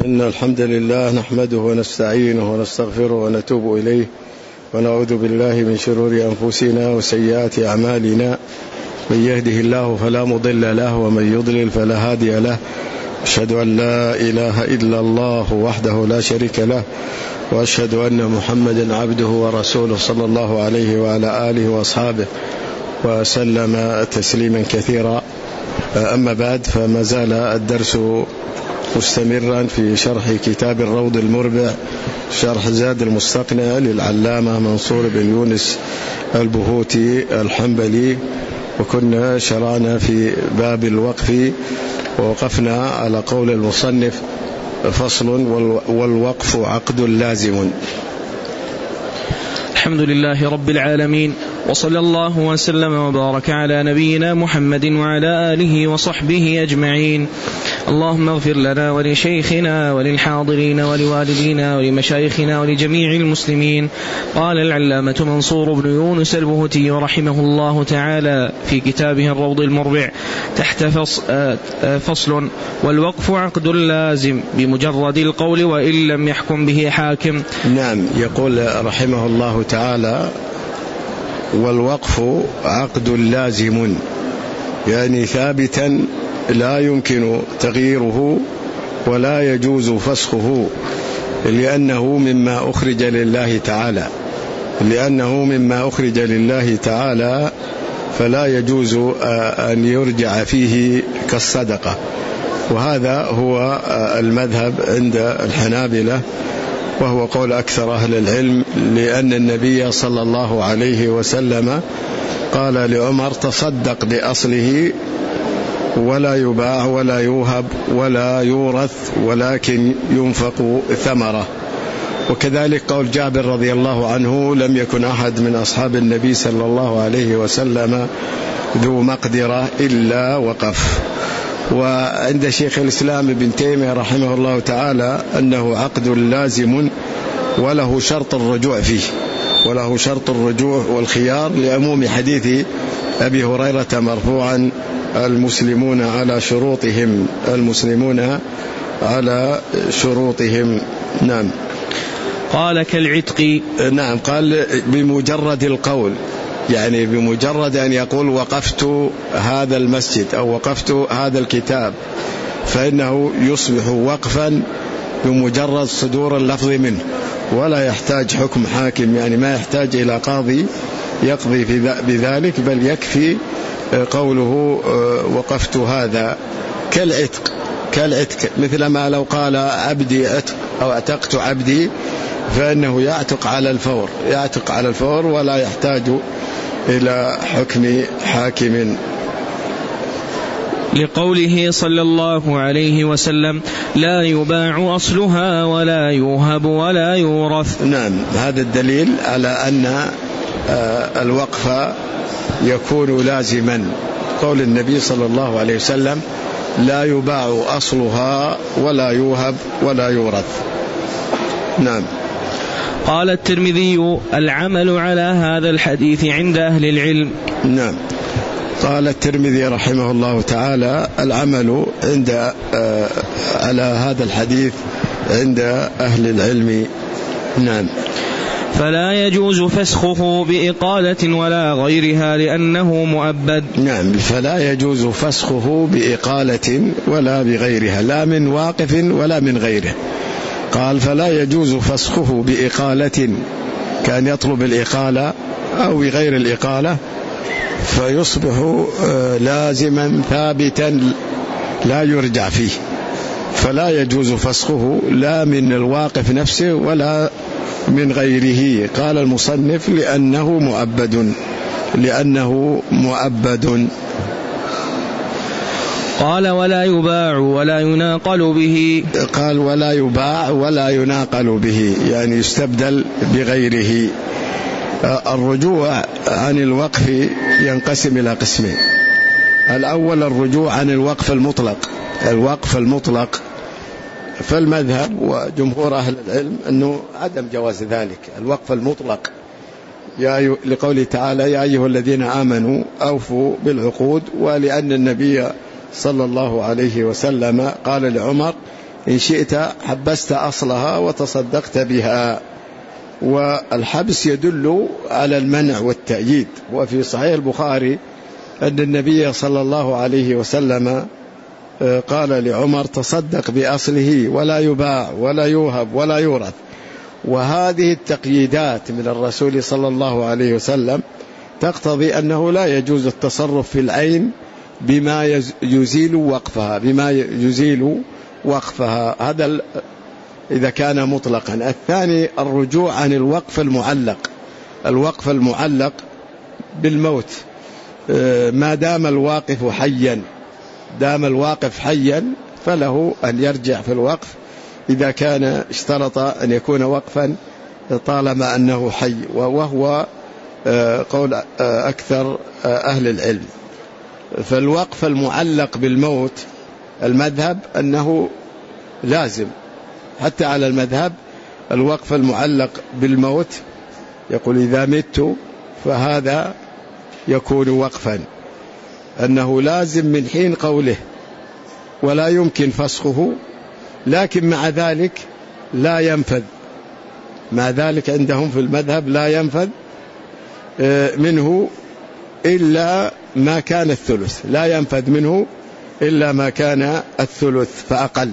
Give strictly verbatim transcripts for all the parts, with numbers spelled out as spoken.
إن الحمد لله نحمده ونستعينه ونستغفره ونتوب إليه ونعوذ بالله من شرور أنفسنا وسيئات أعمالنا، من يهده الله فلا مضل له ومن يضلل فلا هادي له. أشهد أن لا إله إلا الله وحده لا شريك له، وأشهد أن محمدا عبده ورسوله صلى الله عليه وعلى آله وأصحابه وسلم تسليما كثيرا. أما بعد، فما زال الدرس مستمرا في شرح كتاب الروض المربع، شرح زاد المستقنع للعلامة منصور بن يونس البهوتي الحنبلي، وكنا شرعنا في باب الوقف ووقفنا على قول المصنف: فصل: والوقف عقد لازم. الحمد لله رب العالمين، وصلى الله وسلم وبارك على نبينا محمد وعلى آله وصحبه أجمعين. اللهم اغفر لنا ولشيخنا وللحاضرين ولوالدينا ولمشايخنا ولجميع المسلمين. قال العلامة منصور بن يونس البهوتي رحمه الله تعالى في كتابه الروض المربع تحت فصل: والوقف عقد لازم بمجرد القول وإن لم يحكم به حاكم. نعم، يقول رحمه الله تعالى: والوقف عقد لازم، يعني ثابتا لا يمكن تغييره ولا يجوز فسخه، لأنه مما أخرج لله تعالى لأنه مما أخرج لله تعالى فلا يجوز أن يرجع فيه كالصدقة. وهذا هو المذهب عند الحنابلة، وهو قول أكثر أهل العلم، لأن النبي صلى الله عليه وسلم قال لعمر: تصدق بأصله ولا يباع ولا يوهب ولا يورث ولكن ينفق ثمرة. وكذلك قول جابر رضي الله عنه: لم يكن أحد من أصحاب النبي صلى الله عليه وسلم ذو مقدرة إلا وقف. وعند شيخ الإسلام ابن تيمية رحمه الله تعالى أنه عقد لازم وله شرط الرجوع فيه وله شرط الرجوع والخيار، لعموم حديث أبي هريرة مرفوعا: المسلمون على شروطهم المسلمون على شروطهم. نعم. قال كالعتق. نعم، قال بمجرد القول، يعني بمجرد أن يقول: وقفت هذا المسجد أو وقفت هذا الكتاب، فإنه يصبح وقفا بمجرد صدور اللفظ منه، ولا يحتاج حكم حاكم، يعني ما يحتاج إلى قاضي يقضي بذلك، بل يكفي قوله: وقفت هذا. كالعتق كالعتق مثل ما لو قال: عبدي عتق أو اعتقت عبدي، فإنه يعتق على الفور يعتق على الفور ولا يحتاج إلى حكم حاكم. لقوله صلى الله عليه وسلم: لا يباع أصلها ولا يوهب ولا يورث. نعم، هذا الدليل على أن الوقف يكون لازما. قول النبي صلى الله عليه وسلم: لا يباع أصلها ولا يوهب ولا يورث. نعم. قال الترمذي: العمل على هذا الحديث عند أهل العلم. نعم. قال الترمذي رحمه الله تعالى: العمل عند آه على هذا الحديث عند أهل العلم. نعم. فلا يجوز فسخه بإقالة ولا غيرها لأنه مؤبد. نعم، فلا يجوز فسخه بإقالة ولا بغيرها، لا من واقف ولا من غيره. قال: فلا يجوز فسخه بإقالة، كان يطلب الإقالة أو بغير الإقالة، فيصبح لازما ثابتا لا يرجع فيه، فلا يجوز فسخه لا من الواقف نفسه ولا من غيره. قال المصنف: لأنه مؤبد لأنه مؤبد. قال: ولا يباع ولا يناقل به. قال: ولا يباع ولا يناقل به، يعني يستبدل بغيره. الرجوع عن الوقف ينقسم إلى قسمين: الأول الرجوع عن الوقف المطلق الوقف المطلق فالمذهب وجمهور أهل العلم أنه عدم جواز ذلك، الوقف المطلق، يا لقوله تعالى: يا أيها الذين آمنوا أوفوا بالعقود، ولأن النبي صلى الله عليه وسلم قال لعمر: إن شئت حبست أصلها وتصدقت بها. والحبس يدل على المنع والتأييد. وفي صحيح البخاري أن النبي صلى الله عليه وسلم قال لعمر: تصدق بأصله ولا يباع ولا يوهب ولا يورث. وهذه التقييدات من الرسول صلى الله عليه وسلم تقتضي أنه لا يجوز التصرف في العين بما يزيل وقفها بما يزيل وقفها هذا إذا كان مطلقا. الثاني الرجوع عن الوقف المعلق. الوقف المعلق بالموت ما دام الواقف حيا دام الواقف حيا فله أن يرجع في الوقف إذا كان اشترط أن يكون وقفا طالما أنه حي، وهو قول أكثر أهل العلم. فالوقف المعلق بالموت المذهب أنه لازم، حتى على المذهب الوقف المعلق بالموت يقول إذا مت فهذا يكون وقفا، أنه لازم من حين قوله ولا يمكن فسخه، لكن مع ذلك لا ينفذ. مع ذلك عندهم في المذهب لا ينفذ منه إلا ما كان الثلث، لا ينفذ منه إلا ما كان الثلث فأقل،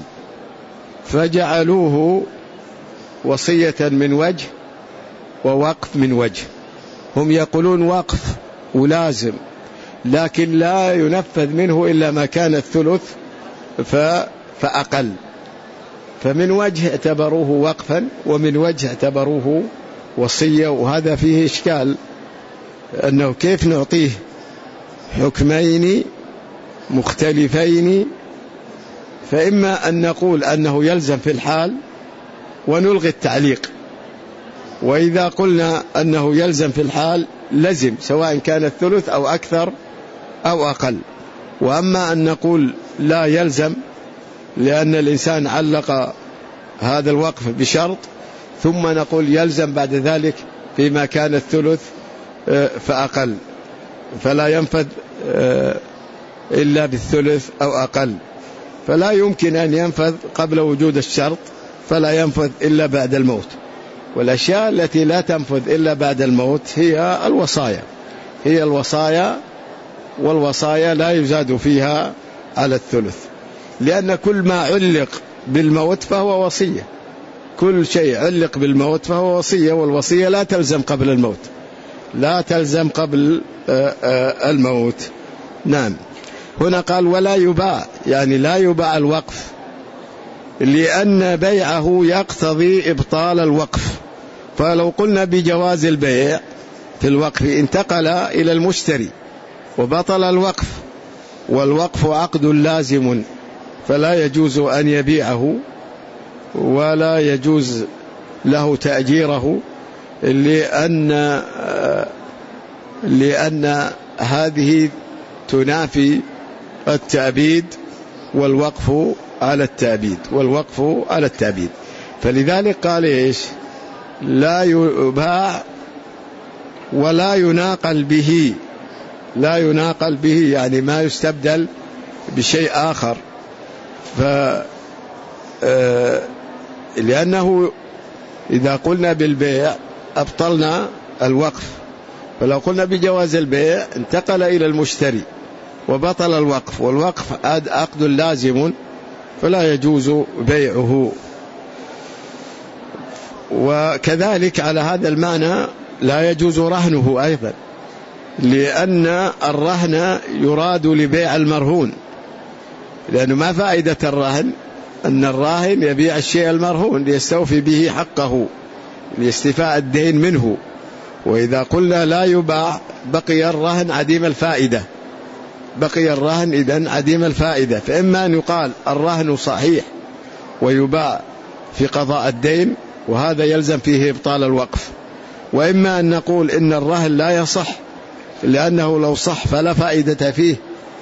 فجعلوه وصية من وجه ووقف من وجه. هم يقولون وقف ولازم، لكن لا ينفذ منه إلا ما كان الثلث فأقل. فمن وجه اعتبروه وقفا ومن وجه اعتبروه وصية. وهذا فيه إشكال، أنه كيف نعطيه حكمين مختلفين؟ فإما أن نقول أنه يلزم في الحال ونلغي التعليق، وإذا قلنا أنه يلزم في الحال لزم سواء كان الثلث أو أكثر أو أقل. وأما أن نقول لا يلزم لأن الإنسان علق هذا الوقف بشرط، ثم نقول يلزم بعد ذلك فيما كان الثلث فأقل، فلا ينفذ إلا بالثلث أو أقل، فلا يمكن أن ينفذ قبل وجود الشرط، فلا ينفذ إلا بعد الموت. والأشياء التي لا تنفذ إلا بعد الموت هي الوصايا هي الوصايا والوصايا لا يزاد فيها على الثلث، لأن كل ما علق بالموت فهو وصية. كل شيء علق بالموت فهو وصية، والوصية لا تلزم قبل الموت لا تلزم قبل الموت. نعم. هنا قال ولا يباع، يعني لا يباع الوقف، لأن بيعه يقتضي إبطال الوقف. فلو قلنا بجواز البيع في الوقف انتقل إلى المشتري وبطل الوقف، والوقف عقد لازم فلا يجوز أن يبيعه ولا يجوز له تأجيره، لأن لأن هذه تنافي التأبيد والوقف على التأبيد والوقف على التأبيد. فلذلك قال إيش؟ لا يباع ولا يناقل به. لا يناقل به يعني ما يستبدل بشيء آخر. ف لأنه إذا قلنا بالبيع أبطلنا الوقف، فلو قلنا بجواز البيع انتقل إلى المشتري وبطل الوقف، والوقف عقد لازم فلا يجوز بيعه. وكذلك على هذا المعنى لا يجوز رهنه أيضا، لأن الرهن يراد لبيع المرهون، لأنه ما فائدة الرهن؟ أن الراهن يبيع الشيء المرهون ليستوفي به حقه لاستيفاء الدين منه. وإذا قلنا لا يباع بقي الرهن عديم الفائدة بقي الرهن إذن عديم الفائدة. فإما أن يقال الرهن صحيح ويباع في قضاء الدين، وهذا يلزم فيه إبطال الوقف، وإما أن نقول إن الرهن لا يصح لأنه لو صح فلا فائدة فيه،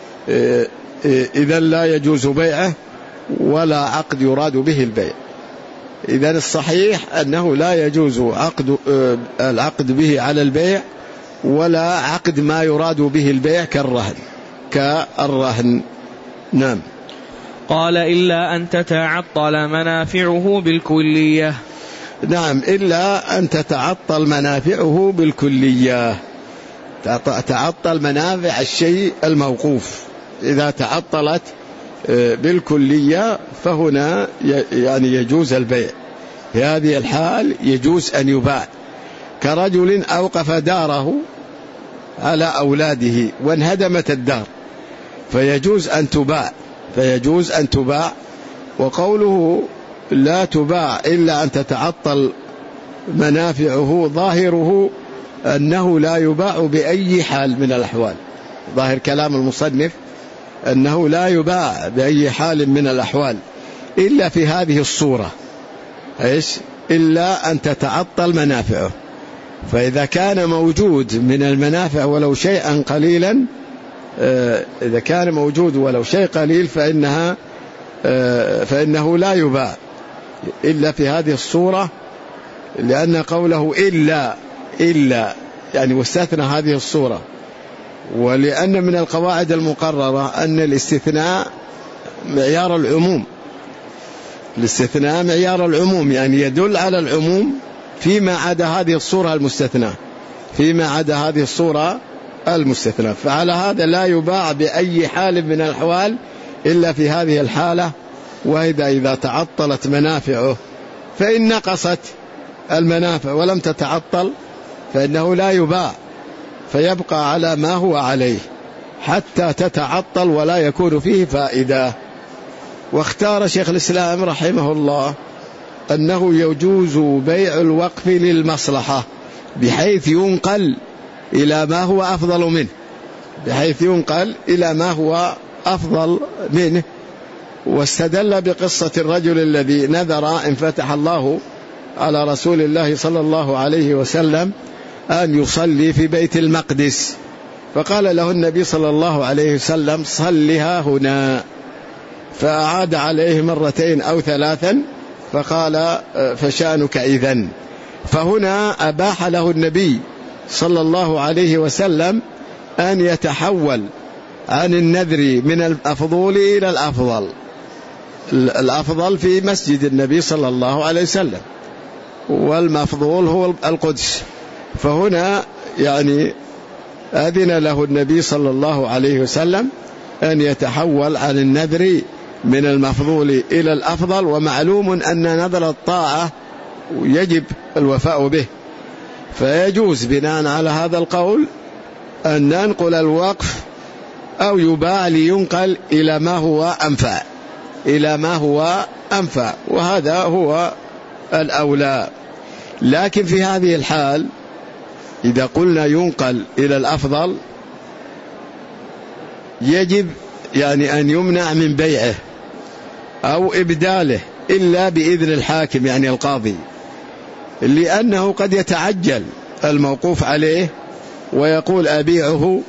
إذن لا يجوز بيعه ولا عقد يراد به البيع. إذن الصحيح أنه لا يجوز عقد العقد به على البيع ولا عقد ما يراد به البيع كالرهن كالرهن. نعم. قال إلا أن تتعطل منافعه بالكلية. نعم، إلا أن تتعطل منافعه بالكلية، تعطل منافع الشيء الموقوف. إذا تعطلت بالكلية فهنا يعني يجوز البيع، في هذه الحال يجوز أن يباع، كرجل أوقف داره على أولاده وانهدمت الدار فيجوز أن تباع، فيجوز أن تباع. وقوله لا تباع إلا أن تتعطل منافعه ظاهره أنه لا يباع بأي حال من الأحوال، ظاهر كلام المصنف أنه لا يباع بأي حال من الأحوال إلا في هذه الصورة، إيش؟ إلا أن تتعطل منافعه. فإذا كان موجود من المنافع ولو شيئا قليلا، إذا كان موجود ولو شيء قليل فإنها فإنه لا يباع إلا في هذه الصورة، لأن قوله إلا إلا يعني واستثنى هذه الصورة. ولأن من القواعد المقررة أن الاستثناء معيار العموم، الاستثناء معيار العموم يعني يدل على العموم فيما عدا هذه الصورة المستثنى، فيما عدا هذه الصورة المستثنى. فعلى هذا لا يباع بأي حال من الأحوال إلا في هذه الحالة. وإذا إذا تعطلت منافعه، فإن نقصت المنافع ولم تتعطل فإنه لا يباع، فيبقى على ما هو عليه حتى تتعطل ولا يكون فيه فائدة. واختار شيخ الإسلام رحمه الله أنه يجوز بيع الوقف للمصلحة بحيث ينقل إلى ما هو أفضل منه، بحيث ينقل إلى ما هو أفضل منه. واستدل بقصة الرجل الذي نذر إن فتح الله على رسول الله صلى الله عليه وسلم أن يصلي في بيت المقدس، فقال له النبي صلى الله عليه وسلم صلها هنا، فأعاد عليه مرتين أو ثلاثا فقال فشانك إذن. فهنا أباح له النبي صلى الله عليه وسلم أن يتحول عن النذر من الأفضل إلى الأفضل، الأفضل في مسجد النبي صلى الله عليه وسلم والمفضول هو القدس. فهنا يعني أذن له النبي صلى الله عليه وسلم أن يتحول عن النذر من المفضول إلى الأفضل. ومعلوم أن نذر الطاعة يجب الوفاء به، فيجوز بناء على هذا القول أن ننقل الوقف أو يباع لينقل إلى ما هو أنفع، إلى ما هو أنفع، وهذا هو الأولى. لكن في هذه الحال إذا قلنا ينقل إلى الأفضل يجب يعني أن يمنع من بيعه أو إبداله إلا بإذن الحاكم يعني القاضي، لأنه قد يتعجل الموقوف عليه ويقول أبيعه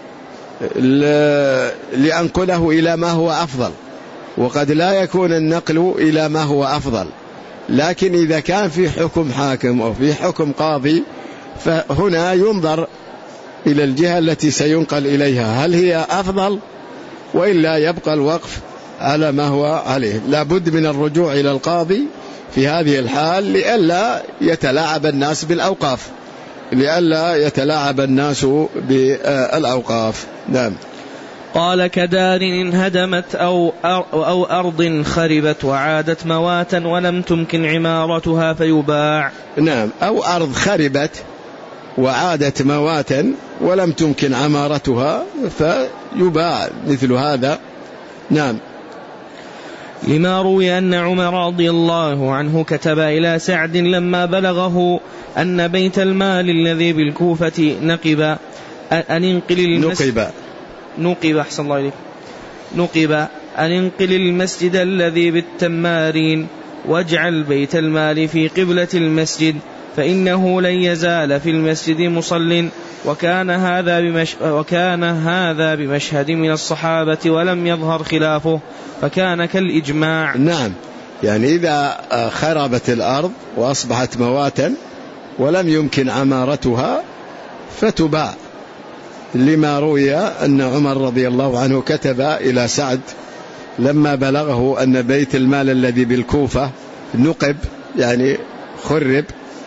لأنقله إلى ما هو أفضل، وقد لا يكون النقل إلى ما هو أفضل. لكن إذا كان في حكم حاكم أو في حكم قاضي فهنا ينظر إلى الجهة التي سينقل إليها هل هي أفضل، وإلا يبقى الوقف على ما هو عليه. لا بد من الرجوع إلى القاضي في هذه الحال لئلا يتلاعب الناس بالأوقاف، لئلا يتلاعب الناس بالأوقاف. نعم. قال كدار انهدمت أو, أو أرض خربت وعادت مواتا ولم تمكن عمارتها فيباع. نعم، أو أرض خربت وعادت مواتا ولم تمكن عمارتها فيباع مثل هذا. نعم. لما روي أن عمر رضي الله عنه كتب إلى سعد لما بلغه أن بيت المال الذي بالكوفة نقب أن انقل المسجد نقب نقب أحسن الله إليك نقب أن انقل المسجد الذي بالتمارين واجعل بيت المال في قبلة المسجد فإنه لن يزال في المسجد مصل. وكان هذا بمش وكان هذا بمشهد من الصحابة ولم يظهر خلافه فكان كالإجماع. نعم، يعني إذا خربت الأرض وأصبحت مواتا ولم يمكن عمارتها فتباع، لما روي أن عمر رضي الله عنه كتب إلى سعد لما بلغه أن بيت المال الذي بالكوفة نقب يعني خرب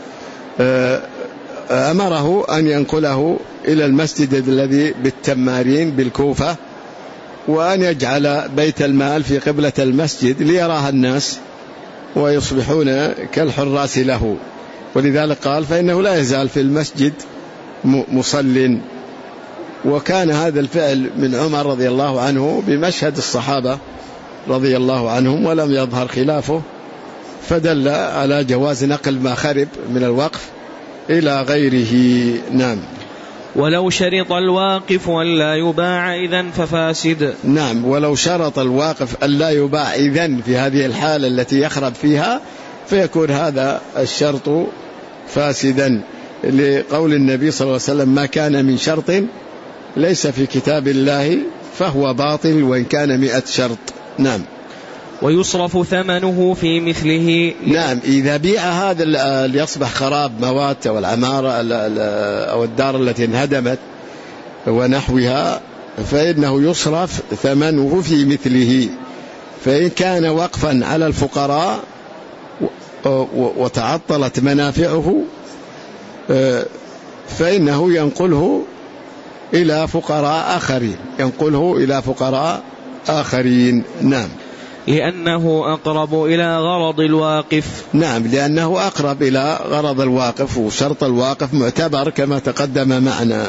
أمره أن ينقله إلى المسجد الذي بالتمارين بالكوفة، وأن يجعل بيت المال في قبلة المسجد ليراها الناس ويصبحون كالحراس له. ولذلك قال فإنه لا يزال في المسجد مصل. وكان هذا الفعل من عمر رضي الله عنه بمشهد الصحابة رضي الله عنهم ولم يظهر خلافه، فدل على جواز نقل ما خرب من الوقف إلى غيره. نعم. ولو شرط الواقف أن لا يباع إذن ففاسد. نعم، ولو شرط الواقف أن لا يباع إذن في هذه الحالة التي يخرب فيها فيكون هذا الشرط فاسدا، لقول النبي صلى الله عليه وسلم ما كان من شرط ليس في كتاب الله فهو باطل وإن كان مئة شرط. نعم. ويصرف ثمنه في مثله. نعم، إذا بيع هذا اللي يصبح خراب موات أو العمارة أو الدار التي انهدمت ونحوها فإنه يصرف ثمنه في مثله. فإن كان وقفا على الفقراء وتعطلت منافعه فإنه ينقله إلى فقراء آخرين ينقله إلى فقراء آخرين. نعم. لأنه أقرب إلى غرض الواقف. نعم، لأنه أقرب إلى غرض الواقف، وشرط الواقف معتبر كما تقدم معنا.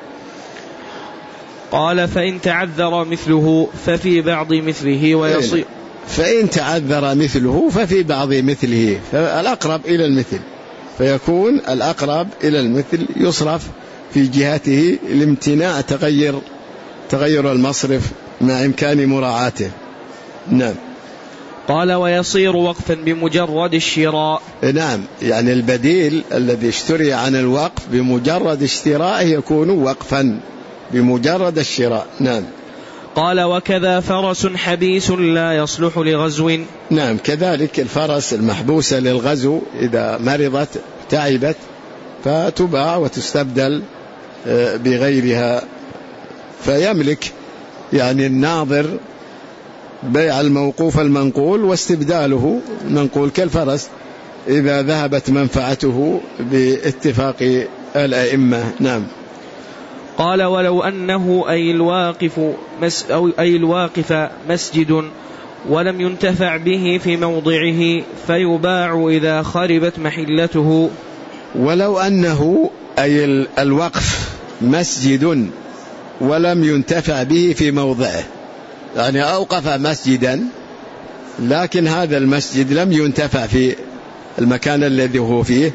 قال فإن تعذر مثله ففي بعض مثله ويصير. فإن تعذر مثله ففي بعض مثله، فالأقرب إلى المثل، فيكون الأقرب إلى المثل يصرف في جهته لامتناع تغير تغير المصرف مع إمكان مراعاته. نعم. قال ويصير وقفا بمجرد الشراء. نعم، يعني البديل الذي اشتري عن الوقف بمجرد اشترائه يكون وقفا بمجرد الشراء. نعم. قال وكذا فرس حبيس لا يصلح لغزو. نعم، كذلك الفرس المحبوسة للغزو إذا مرضت تعبت فتباع وتستبدل بغيرها، فيملك يعني الناظر بيع الموقوف المنقول واستبداله منقول كالفرس إذا ذهبت منفعته باتفاق الأئمة. نعم. قال ولو أنه أي الواقف, مس أو أي الواقف مسجد ولم ينتفع به في موضعه فيباع إذا خربت محلته. ولو أنه أي الوقف مسجد ولم ينتفع به في موضعه، يعني أوقف مسجدا لكن هذا المسجد لم ينتفع في المكان الذي هو فيه،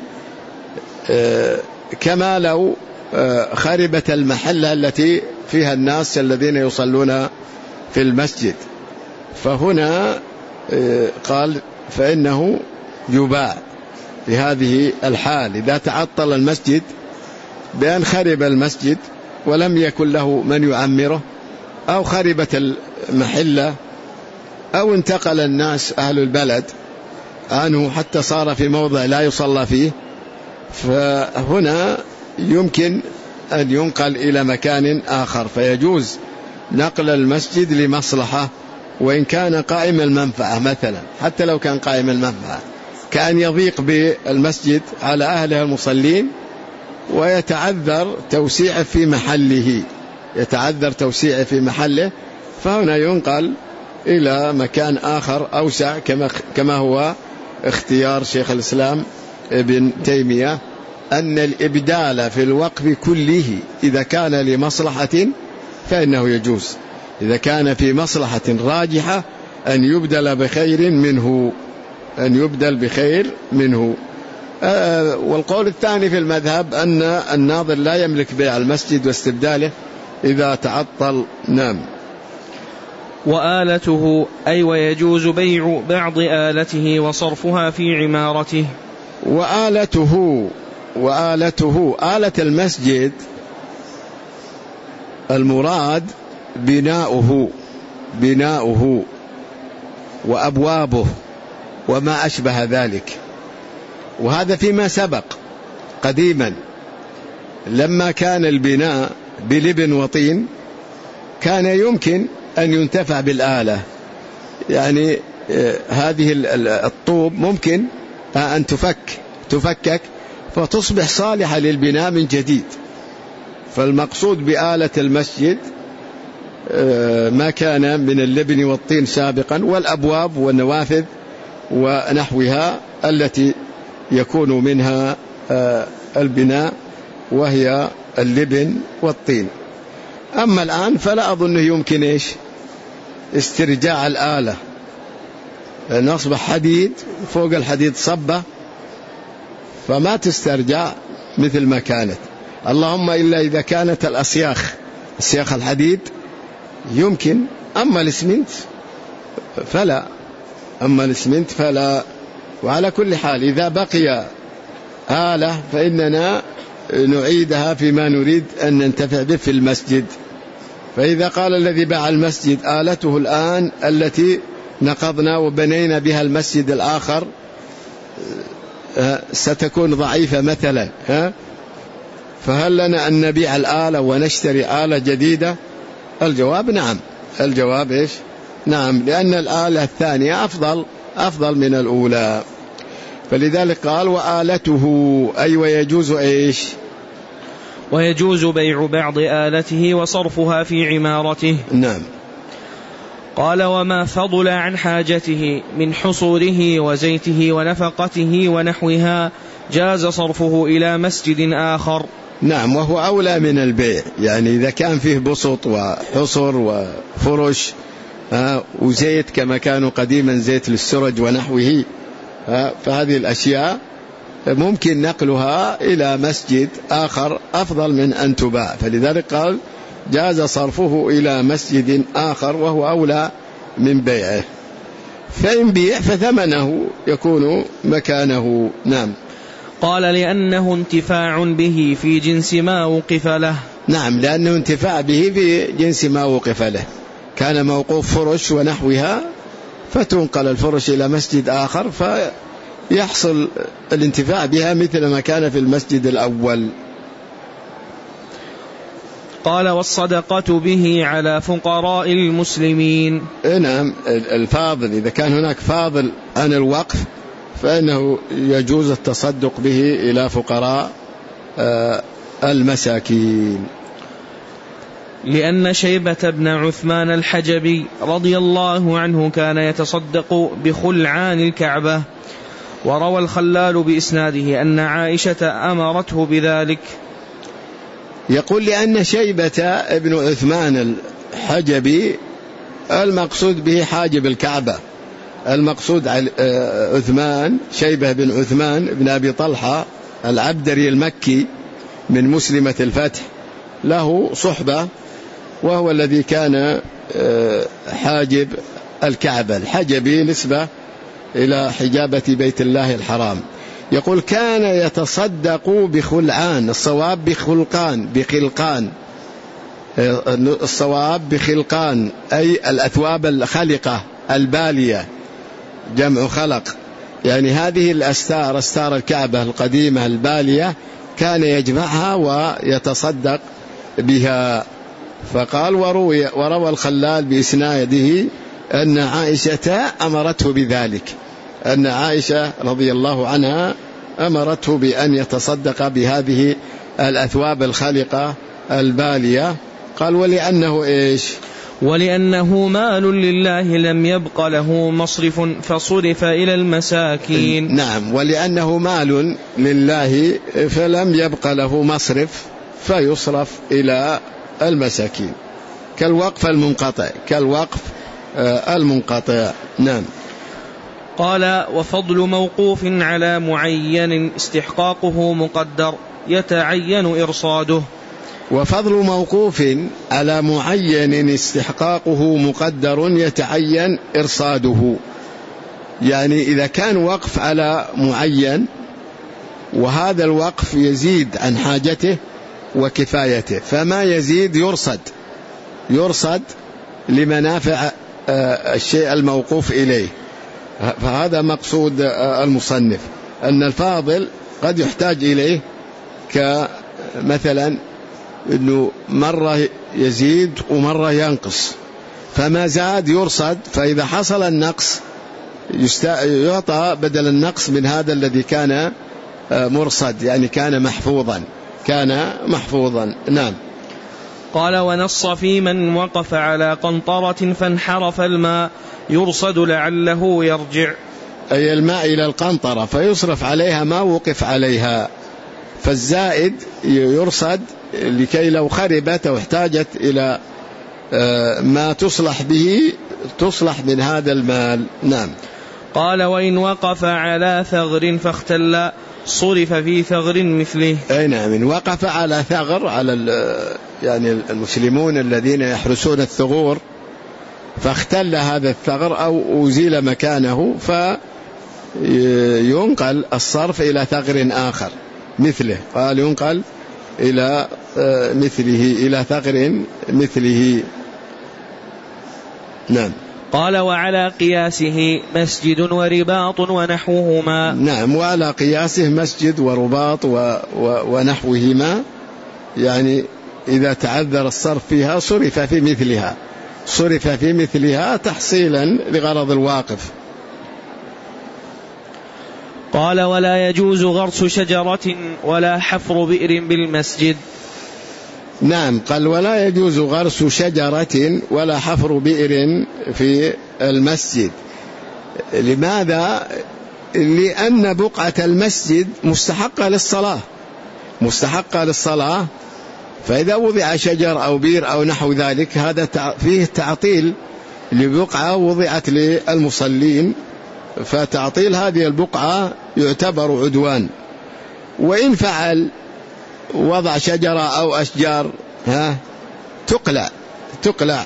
كما لو خربت المحلة التي فيها الناس الذين يصلون في المسجد، فهنا قال فإنه يباع في هذه الحال إذا تعطل المسجد بأن خرب المسجد ولم يكن له من يعمره، أو خربت المحلة، أو انتقل الناس أهل البلد عنه حتى صار في موضع لا يصلى فيه، فهنا يمكن أن ينقل إلى مكان آخر، فيجوز نقل المسجد لمصلحة وإن كان قائم المنفعة، مثلا حتى لو كان قائم المنفعة كأن يضيق بالمسجد على أهله المصلين ويتعذر توسيعه في محله يتعذر توسيعه في محله فهنا ينقل إلى مكان آخر أوسع كما كما هو اختيار شيخ الإسلام ابن تيمية، أن الإبدال في الوقف كله إذا كان لمصلحة فإنه يجوز، إذا كان في مصلحة راجحة أن يبدل بخير منه أن يبدل بخير منه. آه والقول الثاني في المذهب أن الناظر لا يملك بيع المسجد واستبداله إذا تعطل. نعم. وآلته أي ويجوز بيع بعض آلته وصرفها في عمارته. وآلته وآلته آلة المسجد المراد بناؤه بناؤه وأبوابه وما أشبه ذلك، وهذا فيما سبق قديما لما كان البناء بلبن وطين كان يمكن أن ينتفع بالآلة، يعني هذه الطوب ممكن أن تفك تفكك فتصبح صالحة للبناء من جديد. فالمقصود بآلة المسجد ما كان من اللبن والطين سابقا، والأبواب والنوافذ ونحوها التي يكون منها البناء وهي اللبن والطين. أما الآن فلا أظن يمكن إيش استرجاع الآلة، لأنه أصبح حديد فوق الحديد صبة فما تسترجع مثل ما كانت، اللهم إلا إذا كانت الأسياخ السياخ الحديد يمكن، أما الإسمنت فلا أما الإسمنت فلا. وعلى كل حال إذا بقي آلة فإننا نعيدها فيما نريد أن ننتفع به في المسجد. فإذا قال الذي باع المسجد آلته الآن التي نقضنا وبنينا بها المسجد الآخر ستكون ضعيفة مثلا، فهل لنا أن نبيع الآلة ونشتري آلة جديدة؟ الجواب نعم. الجواب إيش؟ نعم، لأن الآلة الثانية أفضل أفضل من الأولى. فلذلك قال وآلته أي ويجوز إيش؟ ويجوز بيع بعض آلته وصرفها في عمارته. نعم. قال وما فضل عن حاجته من حصوله وزيته ونفقته ونحوها جاز صرفه إلى مسجد آخر. نعم، وهو أولى من البيع. يعني إذا كان فيه بسط وحصر وفرش وزيت كما كانوا قديما زيت للسرج ونحوه، فهذه الأشياء ممكن نقلها إلى مسجد آخر أفضل من أن تباع. فلذلك قال جاز صرفه إلى مسجد آخر وهو أولى من بيعه. فإن بيع فثمنه يكون مكانه. نعم. قال لأنه انتفاع به في جنس ما وقف له. نعم، لأنه انتفاع به في جنس ما وقف له. كان موقوف فرش ونحوها فتنقل الفرش إلى مسجد آخر فيحصل الانتفاع بها مثل ما كان في المسجد الأول. قال والصدقة به على فقراء المسلمين. نعم، الفاضل إذا كان هناك فاضل عن الوقف فإنه يجوز التصدق به إلى فقراء المساكين. لأن شيبة بن عثمان الحجبي رضي الله عنه كان يتصدق بخلعان الكعبة. وروى الخلال بإسناده أن عائشة أمرته بذلك. يقول لأن شيبة بن عثمان الحجبي المقصود به حاجب الكعبة. المقصود عثمان شيبة بن عثمان بن أبي طلحة العبدري المكي من مسلمة الفتح، له صحبة وهو الذي كان حاجب الكعبة. الحجبي نسبة إلى حجابة بيت الله الحرام. يقول كان يتصدق بخلعان، الصواب بخلقان بخلقان الصواب بخلقان أي الأثواب الخلقة البالية، جمع خلق، يعني هذه الأستار أستار الكعبة القديمة البالية كان يجمعها ويتصدق بها. فقال وروي وروى الخلال بإسناده أن عائشة أمرته بذلك، أن عائشة رضي الله عنها أمرته بأن يتصدق بهذه الأثواب الخلقة البالية. قال ولأنه إيش؟ ولأنه مال لله لم يبق له مصرف فصرف إلى المساكين. نعم، ولأنه مال لله فلم يبق له مصرف فيصرف إلى المساكين، كالوقف المنقطع كالوقف المنقطع. نعم. قال وفضل موقوف على معين استحقاقه مقدر يتعين إرصاده. وفضل موقوف على معين استحقاقه مقدر يتعين إرصاده، يعني إذا كان وقف على معين وهذا الوقف يزيد عن حاجته وكفايته فما يزيد يرصد يرصد لمنافع الشيء الموقوف إليه. فهذا مقصود المصنف، أن الفاضل قد يحتاج إليه كمثلا أنه مرة يزيد ومرة ينقص، فما زاد يرصد، فإذا حصل النقص يعطى بدل النقص من هذا الذي كان مرصد، يعني كان محفوظا كان محفوظا. نعم. قال: ونص في من وقف على قنطرة فانحرف الماء يرصد لعله يرجع، أي الماء إلى القنطرة فيصرف عليها ما وقف عليها، فالزائد يرصد لكي لو خربت أو احتاجت إلى ما تصلح به تصلح من هذا المال. نعم. قال: وإن وقف على ثغر فاختل صرف في ثغر مثله. أي نعم، إن وقف على ثغر، على يعني المسلمون الذين يحرسون الثغور، فاختل هذا الثغر أو أزيل مكانه، فينقل الصرف إلى ثغر آخر مثله. قال: ينقل إلى مثله إلى ثغر مثله. نعم. قال: وعلى قياسه مسجد ورباط ونحوهما. نعم، وعلى قياسه مسجد ورباط و... و... ونحوهما، يعني إذا تعذر الصرف فيها صرف في مثلها صرف في مثلها تحصيلا لغرض الواقف. قال: ولا يجوز غرس شجرة ولا حفر بئر بالمسجد. نعم. قال: ولا يجوز غرس شجرة ولا حفر بئر في المسجد. لماذا؟ لأن بقعة المسجد مستحقة للصلاة مستحقة للصلاة فإذا وضع شجر أو بئر أو نحو ذلك هذا فيه تعطيل لبقعة وضعت للمصلين، فتعطيل هذه البقعة يعتبر عدوان. وإن فعل وضع شجرة أو أشجار ها تقلع تقلع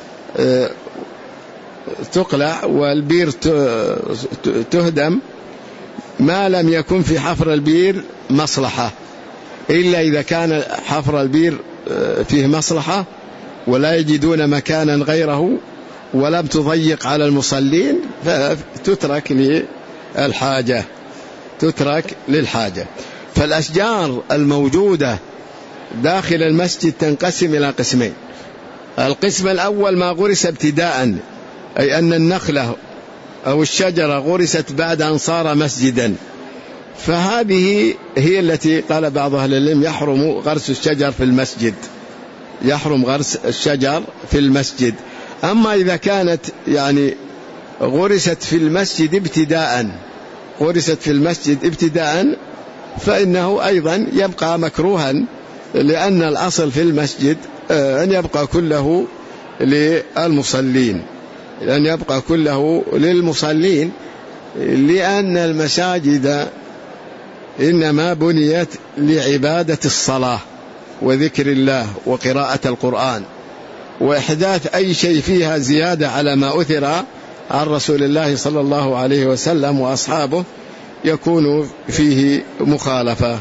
تقلع والبير تهدم، ما لم يكن في حفر البير مصلحة، إلا إذا كان حفر البير فيه مصلحة ولا يجدون مكانا غيره ولم تضيق على المصلين فتترك للحاجة تترك للحاجة. فالأشجار الموجودة داخل المسجد تنقسم إلى قسمين. القسم الأول ما غرس ابتداء، أي أن النخلة أو الشجرة غرست بعد أن صار مسجدا، فهذه هي التي قال بعض أهل العلم يحرم غرس الشجر في المسجد يحرم غرس الشجر في المسجد. أما إذا كانت يعني غرست في المسجد ابتداء غرست في المسجد ابتداء فإنه أيضا يبقى مكروها، لأن الأصل في المسجد أن يبقى كله للمصلين أن يبقى كله للمصلين لأن المساجد إنما بنيت لعبادة الصلاة وذكر الله وقراءة القرآن، وإحداث أي شيء فيها زيادة على ما أثر عن رسول الله صلى الله عليه وسلم وأصحابه يكون فيه مخالفة.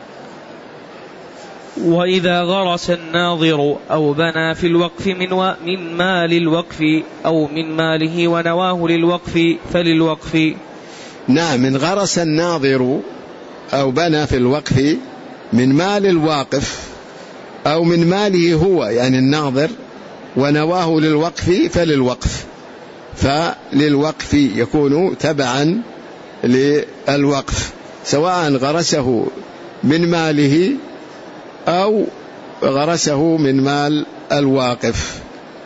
وإذا غرس الناظر أو بنى في الوقف من, و... من مال الوقف أو من ماله ونواه للوقف فللوقف. نعم، من غرس الناظر أو بنى في الوقف من مال الواقف أو من ماله هو يعني الناظر ونواه للوقف فللوقف فللوقف يكون تبعا للوقف، سواء غرسه من ماله أو غرسه من مال الواقف.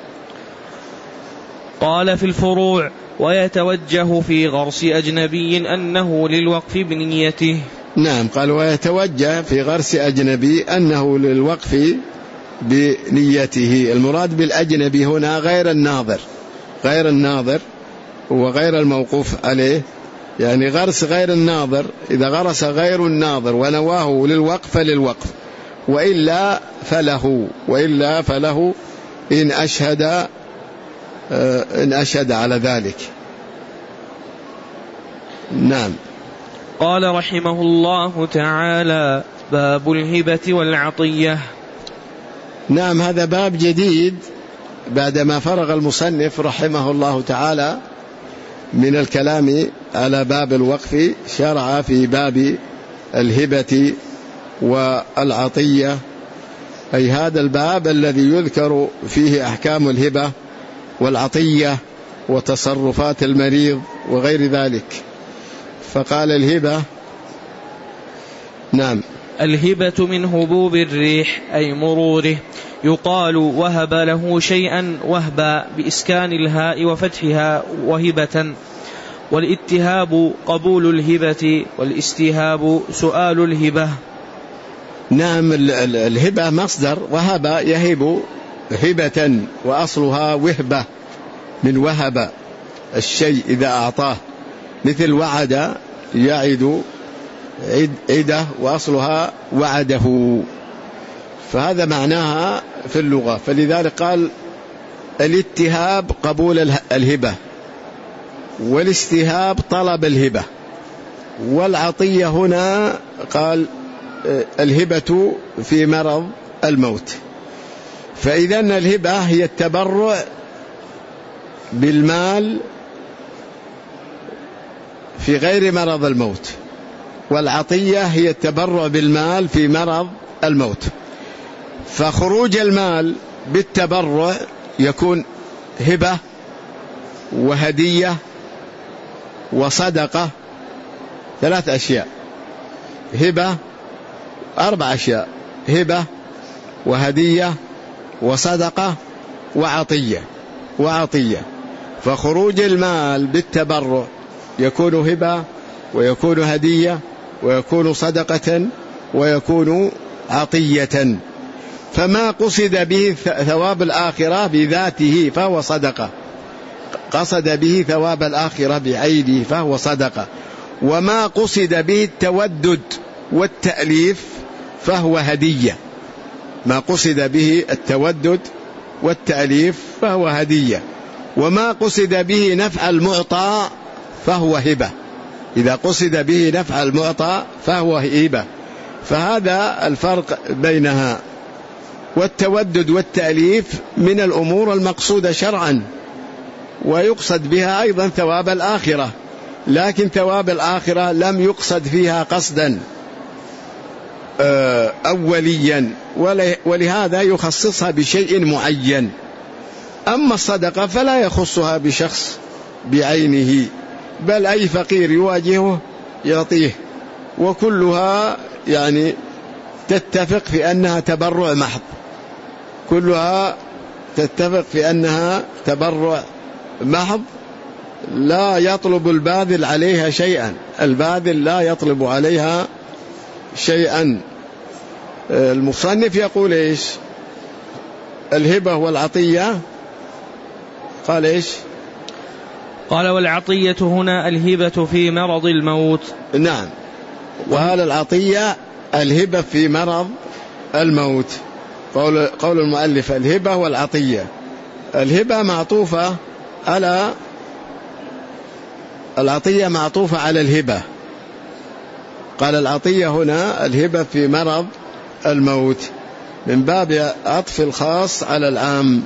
قال في الفروع: ويتوجه في غرس أجنبي أنه للوقف بنيته. نعم، قال: ويتوجه في غرس أجنبي أنه للوقف بنيته. المراد بالأجنبي هنا غير الناظر غير الناظر وغير الموقوف عليه، يعني غرس غير الناظر. إذا غرس غير الناظر ونواه للوقف فللوقف، وإلا فله وإلا فله إن أشهد إن أشهد على ذلك. نعم. قال رحمه الله تعالى: باب الهبة والعطية. نعم، هذا باب جديد بعدما فرغ المصنف رحمه الله تعالى من الكلام على باب الوقف، شرع في باب الهبة والعطية، أي هذا الباب الذي يذكر فيه أحكام الهبة والعطية وتصرفات المريض وغير ذلك. فقال الهبة نعم الهبة من هبوب الريح أي مروره. يقال وهب له شيئا وهبا بإسكان الهاء وفتحها وهبة. والاتهاب قبول الهبة والاستهاب سؤال الهبة. نعم الهبة مصدر وهب يهب هبة وأصلها وهبة من وهب الشيء إذا أعطاه، مثل وعد يعد عده وأصلها وعده، فهذا معناها في اللغة. فلذلك قال الاتهاب قبول الهبة، والاستهاب طلب الهبة، والعطية هنا قال الهبة في مرض الموت. فإذا الهبة هي التبرع بالمال في غير مرض الموت، والعطية هي التبرع بالمال في مرض الموت. فخروج المال بالتبرع يكون هبة وهدية وصدقة، ثلاث أشياء، هبة أربع أشياء، هبة وهدية وصدقة وعطية وعطية. فخروج المال بالتبرع يكون هبة ويكون هدية ويكون صدقة ويكون عطية. فما قصد به ثواب الآخرة بذاته فهو صدقة، قصد به ثواب الآخرة بعينه فهو صدقة. وما قصد به التودد والتأليف فهو هدية، ما قصد به التودد والتأليف فهو هدية. وما قصد به نفع المعطى فهو هبة، إذا قصد به نفع المعطى فهو هبة. فهذا الفرق بينها. والتودد والتأليف من الأمور المقصودة شرعا، ويقصد بها أيضا ثواب الآخرة، لكن ثواب الآخرة لم يقصد فيها قصدا أوليا، ولهذا يخصصها بشيء معين. أما الصدقة فلا يخصها بشخص بعينه، بل أي فقير يواجهه يعطيه، وكلها يعني تتفق في أنها تبرع محض، كلها تتفق في أنها تبرع محض، لا يطلب الباذل عليها شيئا، الباذل لا يطلب عليها شيئا. المصنف يقول إيش؟ الهبة والعطية، قال إيش؟ قال والعطية هنا الهبة في مرض الموت. نعم، وقال العطية الهبة في مرض الموت. قول, قول المؤلف الهبة والعطية. الهبة معطوفة على العطية، معطوفة على الهبة. قال العطية هنا الهبة في مرض الموت من باب عطف الخاص على العام،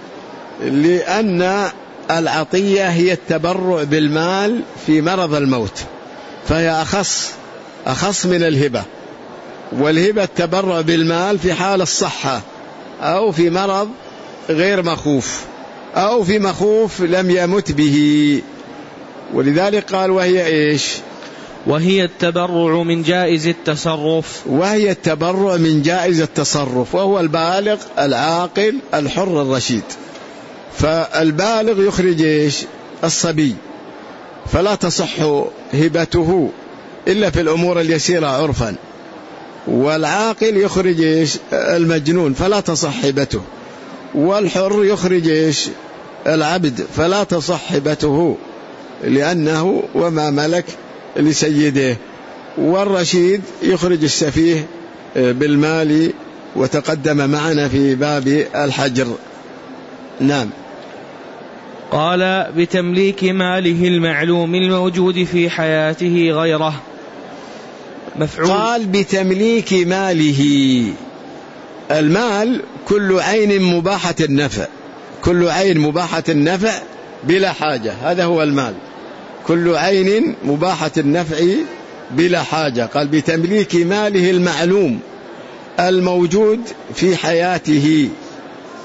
لأن العطية هي التبرع بالمال في مرض الموت، فهي أخص أخص من الهبة. والهبة التبرع بالمال في حال الصحة أو في مرض غير مخوف أو في مخوف لم يمت به. ولذلك قال وهي إيش؟ وهي التبرع من جائز التصرف. وهي التبرع من جائز التصرف، وهو البالغ العاقل الحر الرشيد. فالبالغ يخرج إيش؟ الصبي، فلا تصح هبته إلا في الأمور اليسيرة عرفا. والعاقل يخرج إيش؟ المجنون، فلا تصح هبته. والحر يخرج إيش؟ العبد، فلا تصح هبته لأنه وما ملك لسيده. والرشيد يخرج السفيه بالمال، وتقدم معنا في باب الحجر. نعم. قال بتمليك ماله المعلوم الموجود في حياته غيره مفعول. قال بتمليك ماله. المال كل عين مباحة النفع، كل عين مباحة النفع بلا حاجة، هذا هو المال، كل عين مباحة النفع بلا حاجة. قال بتمليك ماله المعلوم الموجود في حياته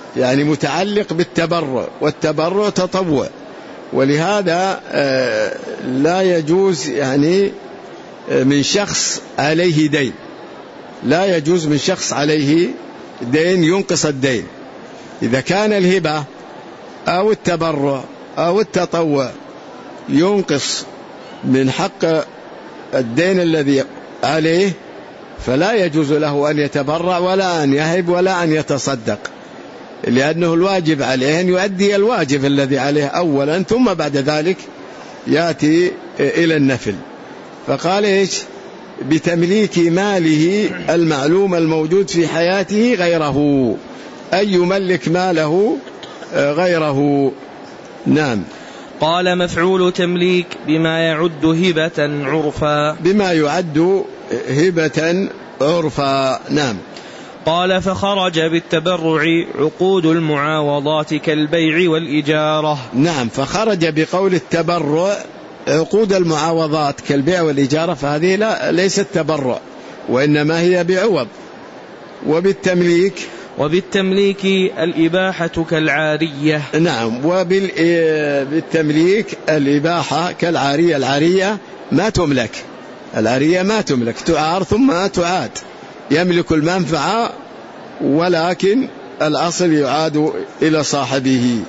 يعني متعلق بالتبرع، والتبرع تطوع، ولهذا لا يجوز يعني من شخص عليه دين، لا يجوز من شخص عليه دين ينقص الدين. إذا كان الهبة أو التبرع أو التطوع ينقص من حق الدين الذي عليه فلا يجوز له أن يتبرع ولا أن يهب ولا أن يتصدق، لأنه الواجب عليه أن يؤدي الواجب الذي عليه أولا، ثم بعد ذلك يأتي إلى النفل. فقال إيش؟ بتمليك ماله المعلوم الموجود في حياته غيره، أي يملك ماله غيره. نعم. قال مفعول تمليك بما يعد هبة عرفا، بما يعد هبة عرفا. نعم. قال فخرج بالتبرع عقود المعاوضات كالبيع والإجارة. نعم، فخرج بقول التبرع عقود المعاوضات كالبيع والإجارة، فهذه لا ليست تبرع وإنما هي بعوض. وبالتمليك وبالتمليك الإباحة كالعارية. نعم، وبالتمليك الإباحة كالعارية. العارية ما تملك، العارية ما تملك، تعار ثم تعاد، يملك المنفعة ولكن الأصل يعاد إلى صاحبه.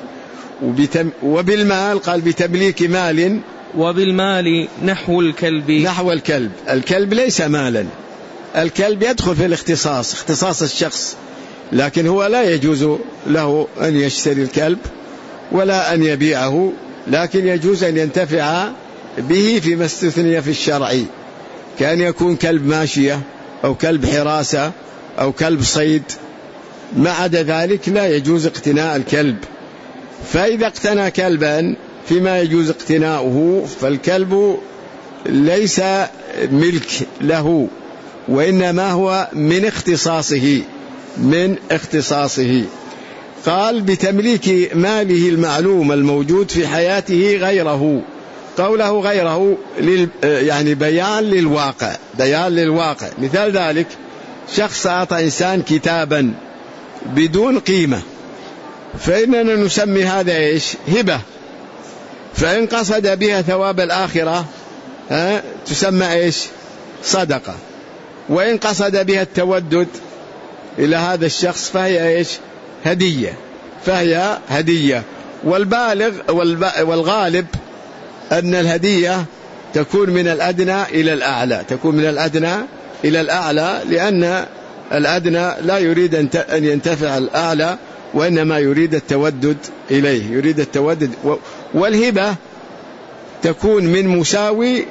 وبالمال قال بتمليك مال، وبالمال نحو الكلب. نحو الكلب. الكلب ليس مالا، الكلب يدخل في الاختصاص، اختصاص الشخص، لكن هو لا يجوز له أن يشتري الكلب ولا أن يبيعه، لكن يجوز أن ينتفع به فيما استثني في الشرع، كأن يكون كلب ماشية أو كلب حراسة أو كلب صيد. ما عدا ذلك لا يجوز اقتناء الكلب. فإذا اقتنى كلبا فيما يجوز اقتناؤه فالكلب ليس ملك له، وإنما هو من اختصاصه، من اختصاصه. قال بتمليك ماله المعلوم الموجود في حياته غيره. قوله غيره يعني بيان للواقع، بيان للواقع. مثال ذلك شخص أعطى إنسان كتابا بدون قيمة، فإننا نسمي هذا إيش؟ هبة. فإن قصد بها ثواب الآخرة ها تسمى إيش؟ صدقة. وإن قصد بها التودد إلى هذا الشخص فهي إيش؟ هدية، فهي هدية. والبالغ والغالب أن الهدية تكون من الأدنى إلى الأعلى، تكون من الأدنى إلى الأعلى، لأن الأدنى لا يريد أن ينتفع الأعلى، وإنما يريد التودد إليه، يريد التودد. والهبة تكون من مساوي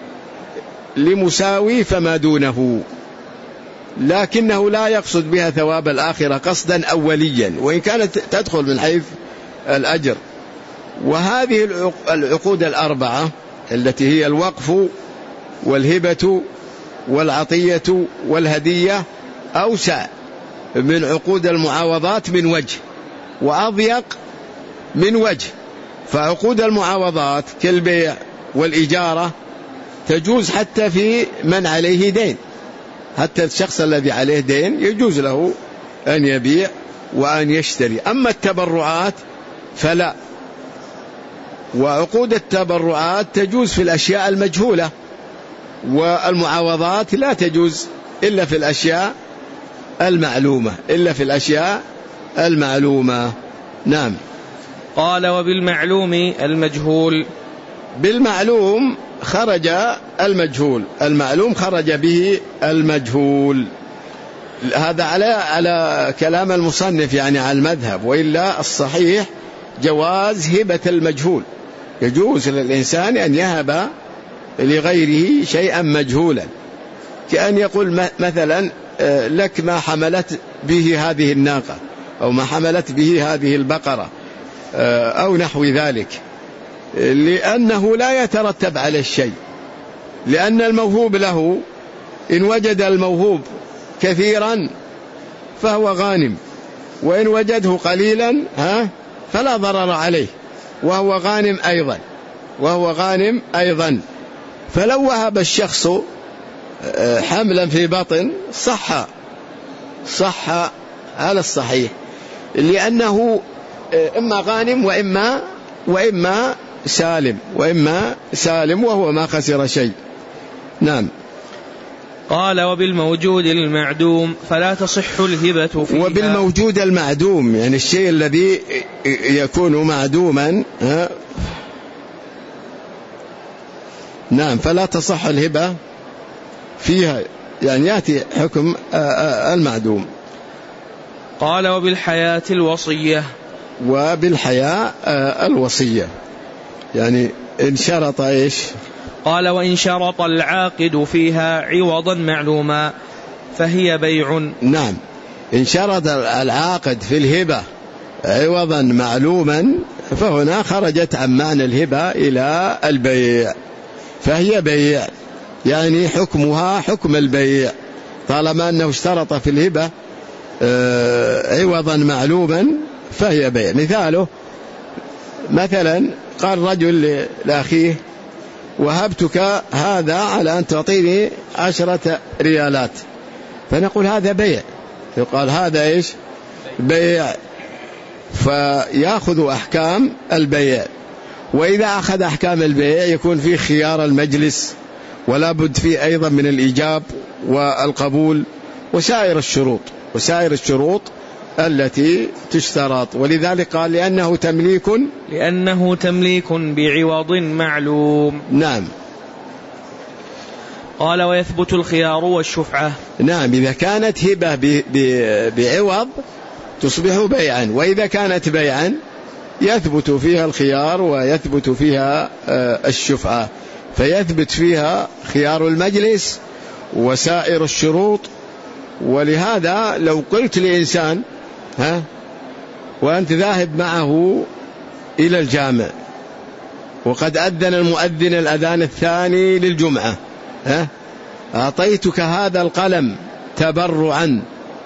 لمساوي فما دونه، لكنه لا يقصد بها ثواب الآخرة قصدا أوليا، وإن كانت تدخل من حيث الأجر. وهذه العقود الأربعة التي هي الوقف والهبة والعطية والهدية أوسع من عقود المعاوضات من وجه، وأضيق من وجه. فعقود المعاوضات كالبيع والإجارة تجوز حتى في من عليه دين، حتى الشخص الذي عليه دين يجوز له أن يبيع وأن يشتري. أما التبرعات فلا. وعقود التبرعات تجوز في الأشياء المجهولة، والمعاوضات لا تجوز إلا في الأشياء المعلومة، إلا في الأشياء المعلومة. نعم. قال وبالمعلوم المجهول. بالمعلوم خرج المجهول، المعلوم خرج به المجهول. هذا على على كلام المصنف يعني على المذهب، وإلا الصحيح جواز هبة المجهول. يجوز للإنسان أن يهب لغيره شيئا مجهولا، كأن يقول مثلا لك ما حملت به هذه الناقة، أو ما حملت به هذه البقرة، أو نحو ذلك، لأنه لا يترتب على الشيء، لأن الموهوب له إن وجد الموهوب كثيرا فهو غانم، وإن وجده قليلا ها فلا ضرر عليه، وهو غانم أيضا، وهو غانم أيضا. فلو وهب الشخص حملا في بطن صح، صح على الصحيح. لأنه إما غانم وإما وإما سالم وإما سالم وهو ما خسر شيء. نعم. قال وبالموجود المعدوم فلا تصح الهبة فيها. وبالموجود المعدوم يعني الشيء الذي يكون معدوما ها نعم فلا تصح الهبة فيها، يعني يأتي حكم المعدوم. قال وبالحياة الوصية. وبالحياة الوصية يعني إن شرط إيش؟ قال وإن شرط العاقد فيها عوضا معلوما فهي بيع. نعم إن شرط العاقد في الهبة عوضا معلوما فهنا خرجت عن معنى الهبة إلى البيع، فهي بيع يعني حكمها حكم البيع طالما أنه اشترط في الهبة عوضا معلوما فهي بيع. مثاله مثلا قال رجل لأخيه وهبتك هذا على أن تعطيني عشرة ريالات، فنقول هذا بيع، يقال هذا إيش؟ بيع، فيأخذ أحكام البيع. وإذا أخذ أحكام البيع يكون فيه خيار المجلس ولا بد فيه أيضا من الإيجاب والقبول وسائر الشروط وسائر الشروط التي تشترط. ولذلك قال لأنه تمليك لأنه تمليك بعوض معلوم. نعم. قال ويثبت الخيار والشفعة. نعم إذا كانت هبة بعوض تصبح بيعا، وإذا كانت بيعا يثبت فيها الخيار ويثبت فيها الشفعة، فيثبت فيها خيار المجلس وسائر الشروط. ولهذا لو قلت لإنسان ها وأنت ذاهب معه إلى الجامع وقد أذن المؤذن الأذان الثاني للجمعة ها أعطيتك هذا القلم تبرعا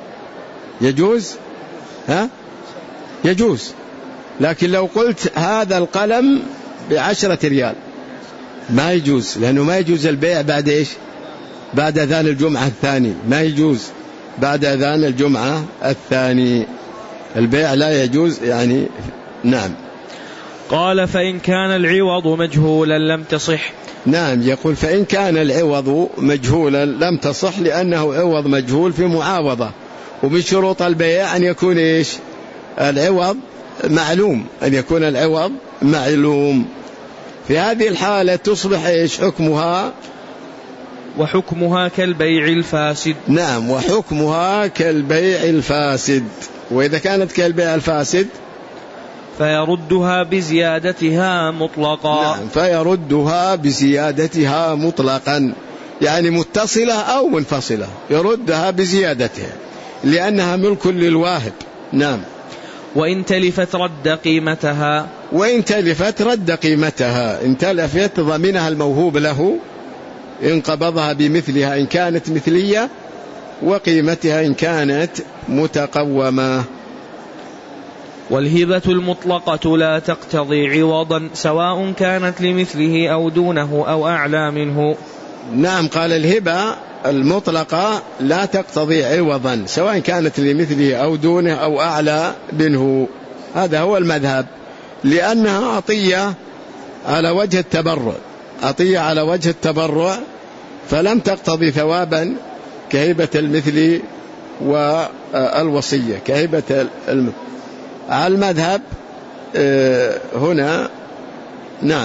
يجوز؟ ها يجوز. لكن لو قلت هذا القلم بعشرة ريال ما يجوز، لأنه ما يجوز البيع بعد إيش؟ بعد أذان الجمعة الثاني، ما يجوز بعد أذان الجمعة الثاني البيع لا يجوز يعني. نعم. قال فإن كان العوض مجهولا لم تصح. نعم يقول فإن كان العوض مجهولا لم تصح، لأنه عوض مجهول في معاوضة، ومن شروط البيع أن يكون إيش؟ العوض معلوم، أن يكون العوض معلوم. في هذه الحالة تصبح إيش حكمها؟ وحكمها كالبيع الفاسد. نعم وحكمها كالبيع الفاسد. وإذا كانت كالبيع الفاسد فيردها بزيادتها مطلقا. نعم فيردها بزيادتها مطلقا، يعني متصلة أو منفصلة يردها بزيادتها لأنها ملك للواهب. نعم. وإن تلفت رد قيمتها. وإن تلفت رد قيمتها، إن تلفت ضمنها الموهوب له إن قبضها بمثلها إن كانت مثلية، وقيمتها إن كانت متقومة. والهبة المطلقة لا تقتضي عوضا سواء كانت لمثله أو دونه أو أعلى منه. نعم قال الهبة المطلقة لا تقتضي عوضا سواء كانت لمثله أو دونه أو أعلى منه، هذا هو المذهب، لأنها عطية على وجه التبرع، عطية على وجه التبرع، فلم تقتضي ثوابا كهبة المثل والوصية كهبة المثل على المذهب هنا. نعم.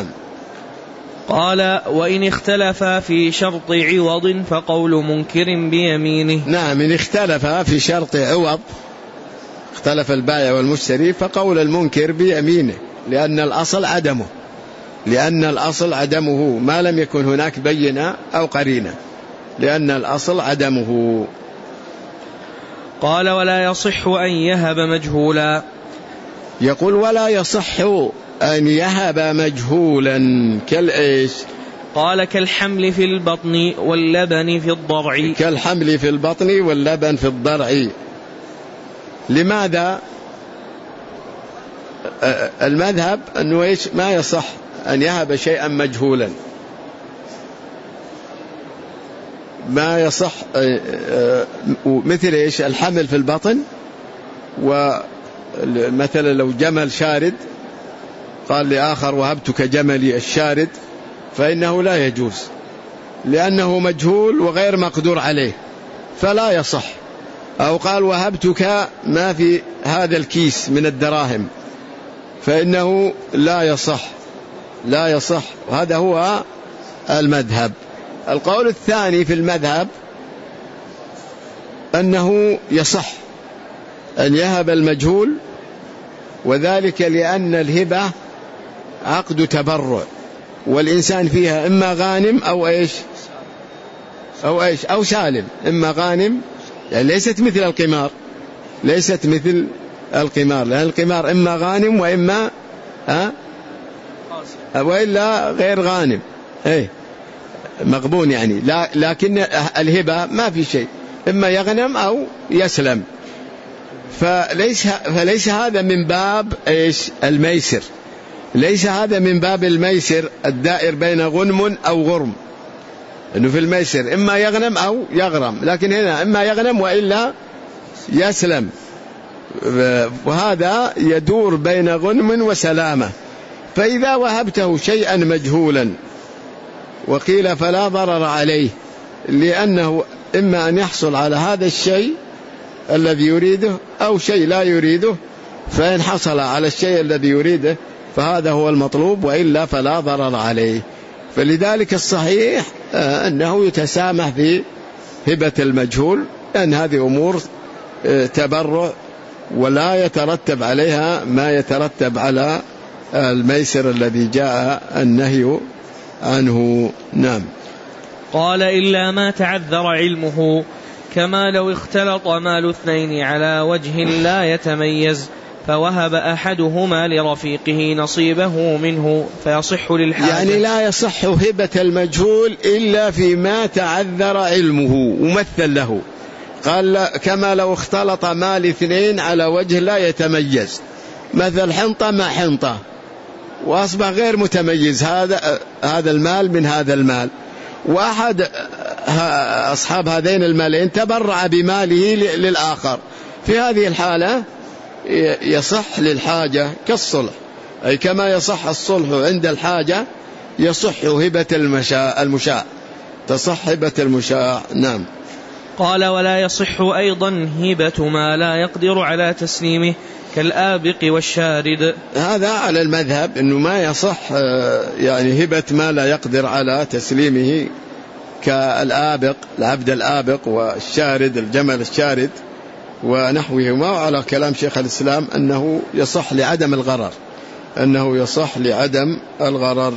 قال وإن اختلفا في شرط عوض فقول منكر بيمينه. نعم إن اختلفا في شرط عوض، اختلف البائع والمشتري، فقول المنكر بيمينه، لأن الأصل عدمه، لأن الأصل عدمه ما لم يكن هناك بينة أو قرينة، لأن الأصل عدمه. قال ولا يصح أن يهب مجهولا. يقول ولا يصح أن يهب مجهولا كالإيش؟ قال كالحمل في البطن واللبن في الضرع. كالحمل في البطن واللبن في الضرع. لماذا؟ المذهب أنه إيش؟ ما يصح أن يهب شيئا مجهولا، ما يصح مثل إيش؟ الحمل في البطن مثلا لو جمل شارد قال لآخر وهبتك جملي الشارد، فإنه لا يجوز لأنه مجهول وغير مقدور عليه فلا يصح. أو قال وهبتك ما في هذا الكيس من الدراهم، فإنه لا يصح لا يصح وهذا هو المذهب. القول الثاني في المذهب أنه يصح أن يهب المجهول، وذلك لأن الهبة عقد تبرع، والإنسان فيها إما غانم أو إيش أو إيش أو سالم، إما غانم يعني ليست مثل القمار ليست مثل القمار لأن القمار إما غانم وإما ها وإلا غير غانم إيه مغبون يعني. لا لكن الهبة ما في شيء، إما يغنم أو يسلم، فليس فليس هذا من باب إيش الميسر، ليس هذا من باب الميسر الدائر بين غنم أو غرم، إنه في الميسر إما يغنم أو يغرم، لكن هنا إما يغنم وإلا يسلم، وهذا يدور بين غنم وسلامة. فإذا وهبته شيئا مجهولا وقيل فلا ضرر عليه، لأنه إما أن يحصل على هذا الشيء الذي يريده أو شيء لا يريده، فإن حصل على الشيء الذي يريده فهذا هو المطلوب، وإلا فلا ضرر عليه. فلذلك الصحيح أنه يتسامح في هبة المجهول، لأن هذه أمور تبرع ولا يترتب عليها ما يترتب على الميسر الذي جاء النهي عنه. نعم. قال إلا ما تعذر علمه، كما لو اختلط مال اثنين على وجه لا يتميز، فوهب أحدهما لرفيقه نصيبه منه فيصح للحاجة. يعني لا يصح هبة المجهول إلا فيما تعذر علمه ومثل له. قال كما لو اختلط مال اثنين على وجه لا يتميز، مثل حنطة مع حنطة وأصبح غير متميز هذا هذا المال من هذا المال، وأحد أصحاب هذين المالين تبرع بماله للآخر، في هذه الحالة يصح للحاجة كالصلح، أي كما يصح الصلح عند الحاجة يصح هبة المشاع تصح هبة المشاع. نعم. قال ولا يصح أيضا هبة ما لا يقدر على تسليمه كالآبق والشارد. هذا على المذهب أنه ما يصح يعني هبة ما لا يقدر على تسليمه كالآبق العبد الآبق والشارد الجمل الشارد ونحوهما، على كلام شيخ الإسلام أنه يصح لعدم الغرر أنه يصح لعدم الغرر.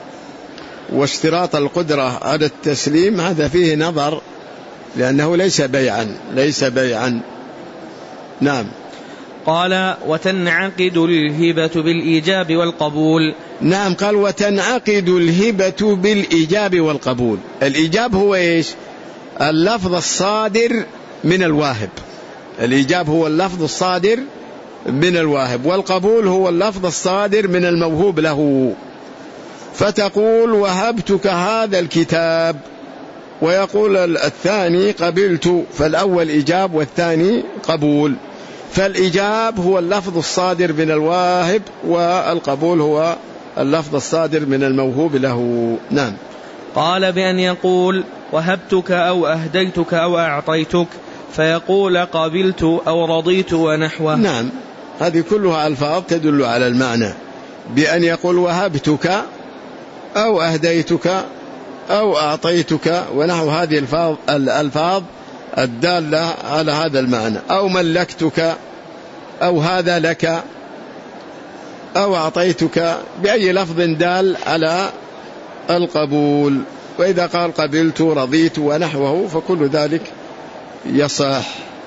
واشتراط القدرة على التسليم هذا فيه نظر، لأنه ليس بيعا ليس بيعا. نعم. قال وتنعقد الهبة بالإيجاب والقبول. نعم. قال وتنعقد الهبة بالإيجاب والقبول. الإيجاب هو إيش؟ اللفظ الصادر من الواهب. الإيجاب هو اللفظ الصادر من الواهب، والقبول هو اللفظ الصادر من الموهوب له. فتقول وهبتك هذا الكتاب، ويقول الثاني قبلت، فالأول إيجاب والثاني قبول. فالإيجاب هو اللفظ الصادر من الواهب، والقبول هو اللفظ الصادر من الموهوب له. نعم. قال بأن يقول وهبتك أو أهديتك أو أعطيتك، فيقول قبلت أو رضيت ونحوه. نعم. هذه كلها ألفاظ تدل على المعنى، بأن يقول وهبتك أو أهديتك أو أعطيتك ونحو هذه الألفاظ الدالة على هذا المعنى، أو ملكتك أو هذا لك أو أعطيتك، بأي لفظ دال على القبول. وإذا قال قبلت رضيت ونحوه فكل ذلك يصح.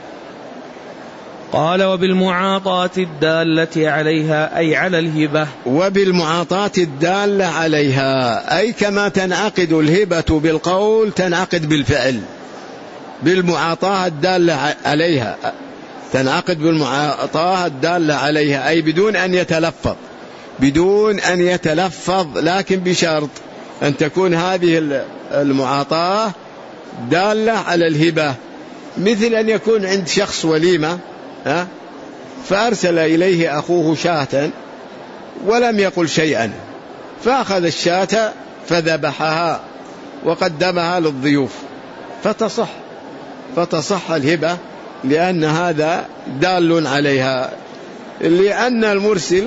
قال وبالمعاطاة الدالة عليها أي على الهبة. وبالمعاطاة الدالة عليها أي كما تنعقد الهبة بالقول تنعقد بالفعل، بالمعاطاة الدالة عليها تنعقد بالمعاطاة الدالة عليها، أي بدون أن يتلفظ بدون أن يتلفظ لكن بشرط أن تكون هذه المعاطاة دالة على الهبة، مثل أن يكون عند شخص وليمة ها فأرسل إليه أخوه شاة ولم يقل شيئا، فأخذ الشاة فذبحها وقدمها للضيوف فتصح فتصح الهبة، لأن هذا دال عليها، لأن المرسل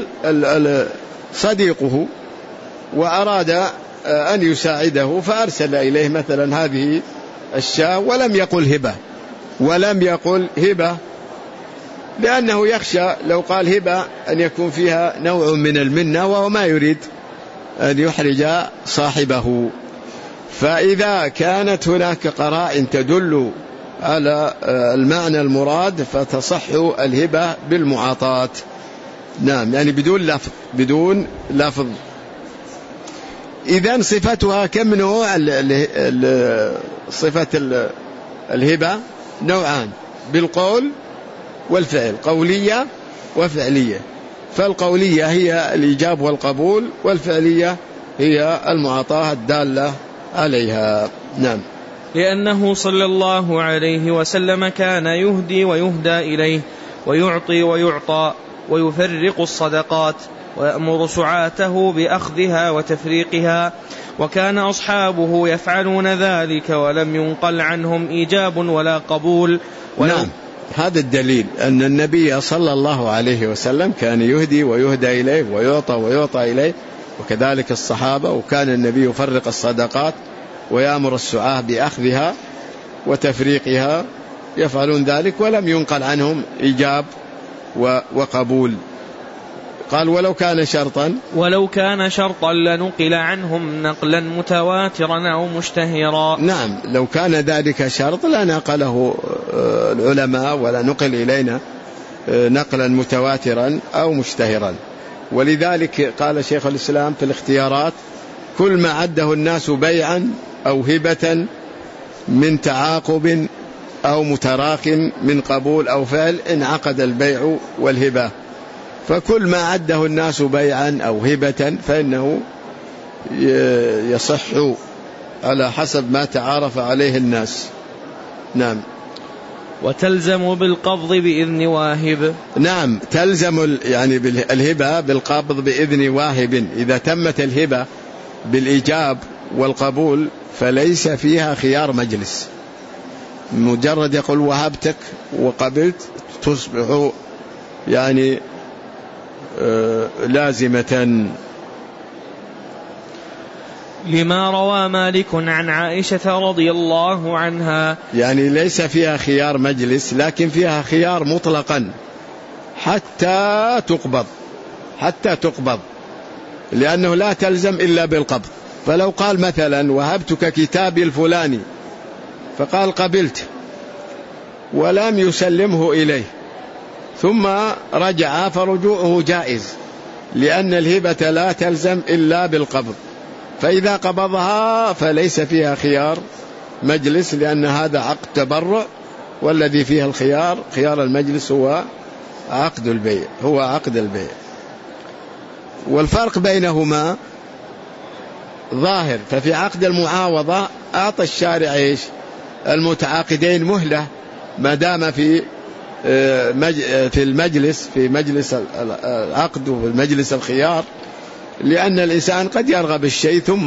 صديقه وأراد أن يساعده فأرسل إليه مثلا هذه الشاة ولم يقل هبة ولم يقل هبة لأنه يخشى لو قال هبة أن يكون فيها نوع من المنة، وهو ما يريد أن يحرج صاحبه. فإذا كانت هناك قرائن تدل على المعنى المراد فتصح الهبة بالمعاطاة. نعم، يعني بدون لفظ بدون لفظ. إذن صفتها كم نوع؟ صفة الهبة نوعان، بالقول والفعل، قولية وفعلية. فالقولية هي الإيجاب والقبول، والفعلية هي المعاطاة الدالة عليها. نعم. لأنه صلى الله عليه وسلم كان يهدي ويهدى إليه، ويعطي ويعطى، ويفرق الصدقات، ويأمر سعاته بأخذها وتفريقها، وكان أصحابه يفعلون ذلك ولم ينقل عنهم إيجاب ولا قبول. نعم، هذا الدليل أن النبي صلى الله عليه وسلم كان يهدي ويهدى إليه، ويعطى ويعطى إليه، وكذلك الصحابة. وكان النبي يفرق الصدقات ويأمر السعاة بأخذها وتفريقها، يفعلون ذلك ولم ينقل عنهم إيجاب وقبول. قال ولو كان شرطا ولو كان شرطا لنقل عنهم نقلا متواترا أو مشتهرا. نعم، لو كان ذلك شرط لنقله العلماء ولا نقل إلينا نقلا متواترا أو مشتهرا. ولذلك قال شيخ الإسلام في الاختيارات: كل ما عده الناس بيعا أو هبة من تعاقب أو متراخ من قبول أو فعل انعقد البيع والهبة. فكل ما عده الناس بيعا أو هبة فإنه يصح على حسب ما تعارف عليه الناس. نعم. وتلزم بالقبض بإذن واهب. نعم، تلزم يعني الهبة بالقبض بإذن واهب. إذا تمت الهبة بالإيجاب والقبول فليس فيها خيار مجلس، مجرد يقول وهبتك وقبلت تصبح يعني لازمة. لما روى مالك عن عائشة رضي الله عنها، يعني ليس فيها خيار مجلس، لكن فيها خيار مطلقا حتى تقبض حتى تقبض لأنه لا تلزم إلا بالقبض. فلو قال مثلا وهبتك كتابي الفلاني فقال قبلت ولم يسلمه إليه ثم رجع فرجوعه جائز، لأن الهبة لا تلزم إلا بالقبض. فإذا قبضها فليس فيها خيار مجلس، لأن هذا عقد تبرع، والذي فيها الخيار خيار المجلس هو عقد البيع هو عقد البيع. والفرق بينهما ظاهر. ففي عقد المعاوضة أعطى الشارع إيش؟ المتعاقدين مهلة ما دام في في المجلس في مجلس العقد وفي المجلس الخيار، لأن الإنسان قد يرغب الشيء ثم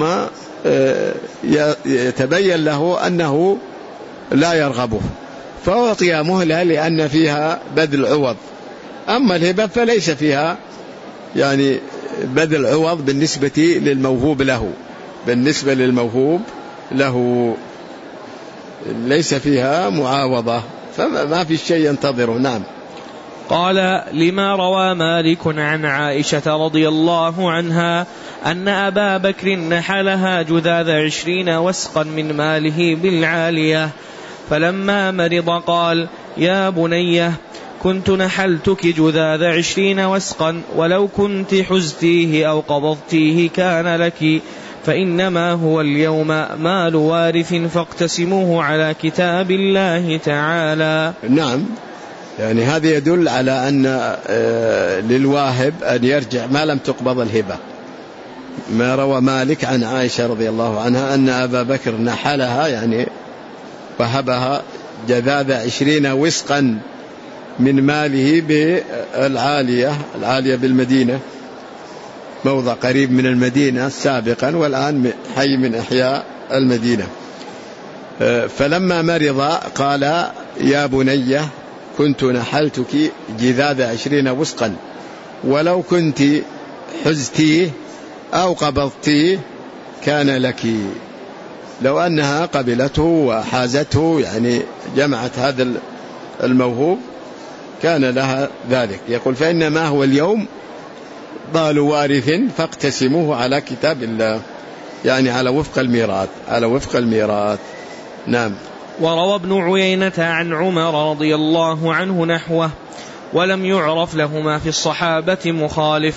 يتبين له أنه لا يرغبه فأعطي مهلة لأن فيها بذل عوض. أما الهبة فليس فيها يعني بذل عوض بالنسبة للموهوب له بالنسبة للموهوب له ليس فيها معاوضة، فما في شيء ينتظره. نعم. قال لما روى مالك عن عائشة رضي الله عنها أن أبا بكر نحلها جذاذ عشرين وسقا من ماله بالعالية، فلما مرض قال يا بنيه كنت نحلتك جذاذ عشرين وسقا، ولو كنت حزتيه أو قبضتيه كان لك، فإنما هو اليوم مال وارث فاقتسموه على كتاب الله تعالى. نعم، يعني هذا يدل على أن للواهب أن يرجع ما لم تقبض الهبة. ما روى مالك عن عائشة رضي الله عنها أن أبا بكر نحلها يعني وهبها جذاذ عشرين وسقا من ماله بالعالية، العالية بالمدينة، موضع قريب من المدينة سابقا، والآن حي من أحياء المدينة. فلما مرض قال: يا بني كنت نحلتك جذاذ عشرين وسقا، ولو كنت حزتيه أو قبضتيه كان لك. لو أنها قبلته وحازته، يعني جمعت هذا الموهوب، كان لها ذلك. يقول: فإنما هو اليوم ضال وارث فاقتسموه على كتاب الله، يعني على وفق الميراث، على وفق الميراث. نعم. وروى ابن عيينة عن عمر رضي الله عنه نحوه، ولم يعرف لهما في الصحابة مخالف.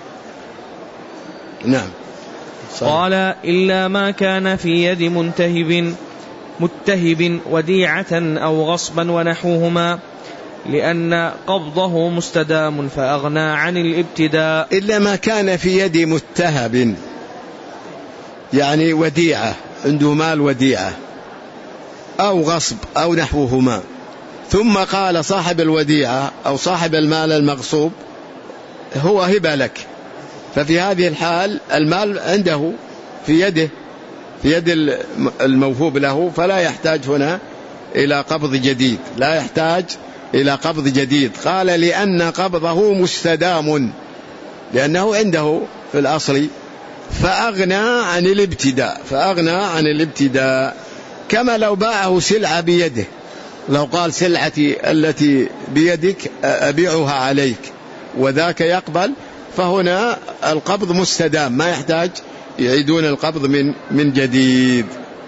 نعم. صحيح. قال: إلا ما كان في يد منتهب متهب وديعة أو غصبا ونحوهما، لأن قبضه مستدام فأغنى عن الابتداء. إلا ما كان في يد متهب، يعني وديعة، عنده مال وديعة أو غصب أو نحوهما، ثم قال صاحب الوديعة أو صاحب المال المغصوب: هو هبة لك. ففي هذه الحال المال عنده في يده، في يد الموهوب له، فلا يحتاج هنا إلى قبض جديد، لا يحتاج إلى قبض جديد. قال: لأن قبضه مستدام، لأنه عنده في الأصل، فأغنى عن الابتداء، فأغنى عن الابتداء. كما لو باعه سلعة بيده، لو قال: سلعتي التي بيدك أبيعها عليك، وذاك يقبل، فهنا القبض مستدام، ما يحتاج يعيدون القبض من من جديد.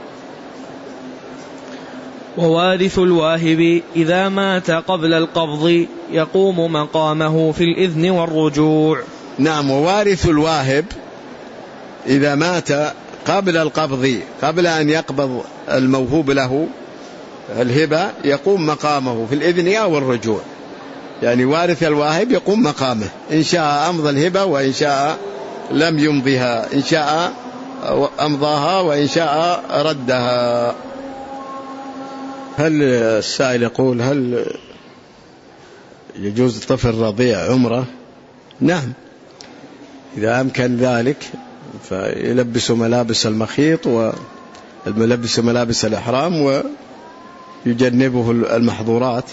ووارث الواهب إذا مات قبل القبض يقوم مقامه في الإذن والرجوع. نعم. ووارث الواهب إذا مات قبل القبض، قبل أن يقبض الموهوب له الهبة، يقوم مقامه في الإذن أو الرجوع. يعني وارث الواهب يقوم مقامه، إن شاء أمضى الهبة وإن شاء لم يمضيها، إن شاء أمضاها وإن شاء ردها. هل السائل يقول: هل يجوز طفل رضيع عمره؟ نعم، إذا أمكن ذلك، فيلبس ملابس المخيط والملبس ملابس الإحرام ويجنبه المحظورات.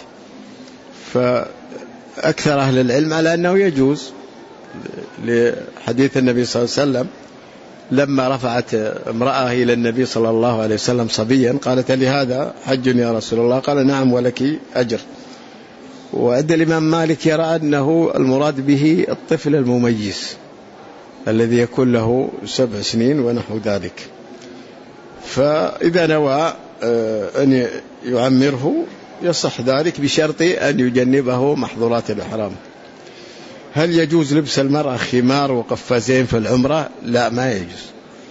فأكثر أهل العلم على أنه يجوز، لحديث النبي صلى الله عليه وسلم لما رفعت امرأة إلى النبي صلى الله عليه وسلم صبيا، قالت: لهذا حج يا رسول الله؟ قال: نعم ولك أجر. وعند الإمام مالك يرى أنه المراد به الطفل المميز الذي يكون له سبع سنين ونحو ذلك. فإذا نوى أن يعمره يصح ذلك، بشرط أن يجنبه محظورات الإحرام. هل يجوز لبس المرأة خمار وقفازين في العمرة؟ لا، ما يجوز.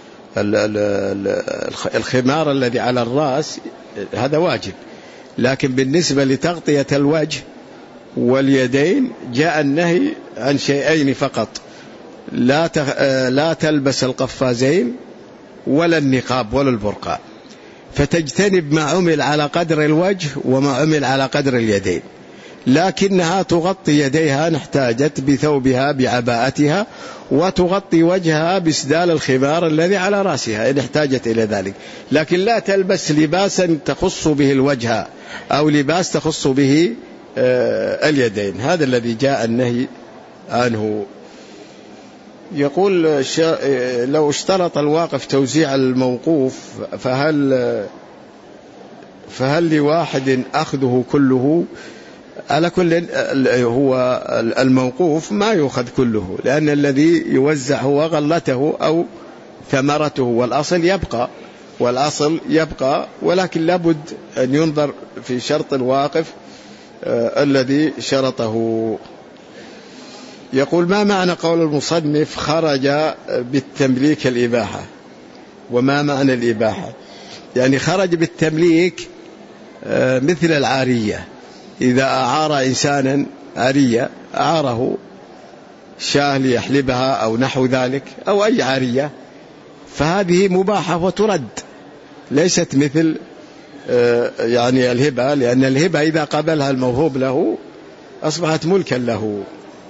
الخمار الذي على الرأس هذا واجب، لكن بالنسبة لتغطية الوجه واليدين جاء النهي عن شيئين فقط: لا لا تلبس القفازين ولا النقاب ولا البرقع، فتجتنب ما عمل على قدر الوجه وما عمل على قدر اليدين. لكنها تغطي يديها إن احتاجت بثوبها بعباءتها، وتغطي وجهها بسدال الخمار الذي على رأسها إن احتاجت إلى ذلك، لكن لا تلبس لباسا تخص به الوجه أو لباس تخص به اليدين. هذا الذي جاء النهي عنه. يقول: لو اشترط الواقف توزيع الموقوف، فهل فهل لواحد أخذه كله؟ على كل، هو الموقوف ما يؤخذ كله، لأن الذي يوزع هو غلته أو ثمرته، والأصل يبقى، والأصل يبقى ولكن لابد أن ينظر في شرط الواقف آه الذي شرطه. يقول: ما معنى قول المصنف خرج بالتمليك الإباحة؟ وما معنى الإباحة؟ يعني خرج بالتمليك آه مثل العارية، إذا أعار إنسانا عارية، أعاره شاة ليحلبها أو نحو ذلك أو أي عارية، فهذه مباحة وترد، ليست مثل يعني الهبة، لأن الهبة إذا قبلها الموهوب له أصبحت ملكا له.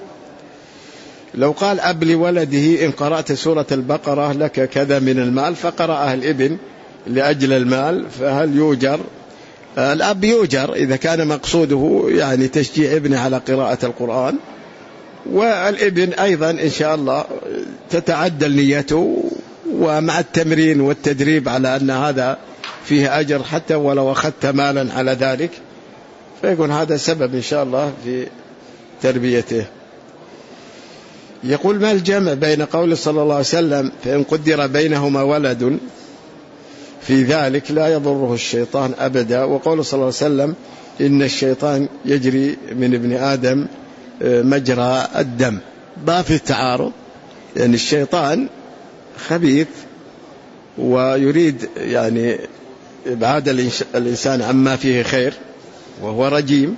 لو قال أب لولده إن قرأت سورة البقرة لك كذا من المال، فقرأها الابن لأجل المال، فهل يؤجر؟ الأب يؤجر إذا كان مقصوده يعني تشجيع ابنه على قراءة القرآن، والابن أيضا إن شاء الله تتعدل نيته، ومع التمرين والتدريب على أن هذا فيه أجر حتى ولو أخذت مالا على ذلك، فيكون هذا سبب إن شاء الله في تربيته. يقول: ما الجمع بين قول صلى الله عليه وسلم فإن قدر بينهما ولد في ذلك لا يضره الشيطان أبدا، وقول صلى الله عليه وسلم إن الشيطان يجري من ابن آدم مجرى الدم؟ ما في تعارض، لأن يعني الشيطان خبيث ويريد يعني إبعاد الإنسان عما فيه خير، وهو رجيم،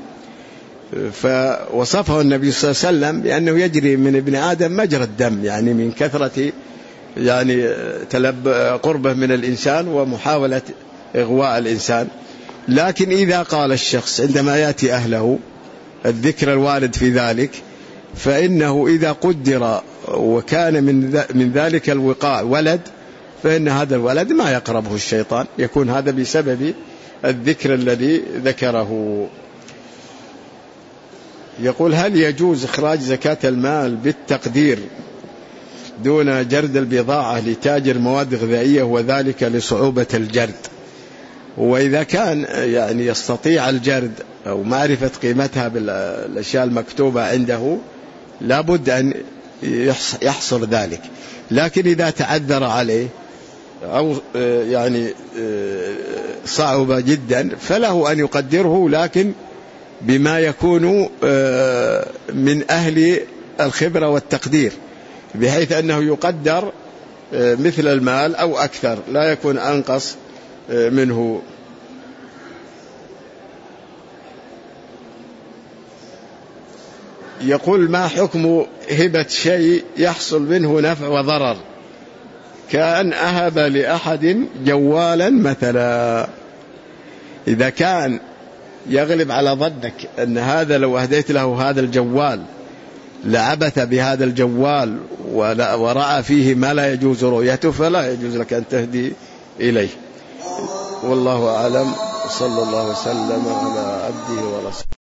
فوصفه النبي صلى الله عليه وسلم بأنه يجري من ابن آدم مجرى الدم، يعني من كثرة يعني تلب قربه من الإنسان ومحاولة إغواء الإنسان. لكن إذا قال الشخص عندما يأتي أهله الذكر الوارد في ذلك، فإنه إذا قدر وكان من من ذلك الوقاع ولد، فإن هذا الولد ما يقربه الشيطان، يكون هذا بسبب الذكر الذي ذكره. يقول: هل يجوز إخراج زكاة المال بالتقدير دون جرد البضاعة لتاجر مواد غذائية وذلك لصعوبة الجرد؟ وإذا كان يعني يستطيع الجرد أو معرفة قيمتها بالأشياء المكتوبة عنده لابد أن يحصل ذلك. لكن إذا تعذر عليه أو يعني صعب جدا فله أن يقدره، لكن بما يكون من أهل الخبرة والتقدير، بحيث أنه يقدر مثل المال أو أكثر، لا يكون أنقص منه. يقول: ما حكم هبة شيء يحصل منه نفع وضرر، كأن أهب لأحد جوالا مثلا؟ إذا كان يغلب على ظنك أن هذا لو أهديت له هذا الجوال لعبث بهذا الجوال ورأى فيه ما لا يجوز رؤيته، فلا يجوز لك أن تهدي إليه. والله أعلم، صلى الله وسلم على عبده ورسوله.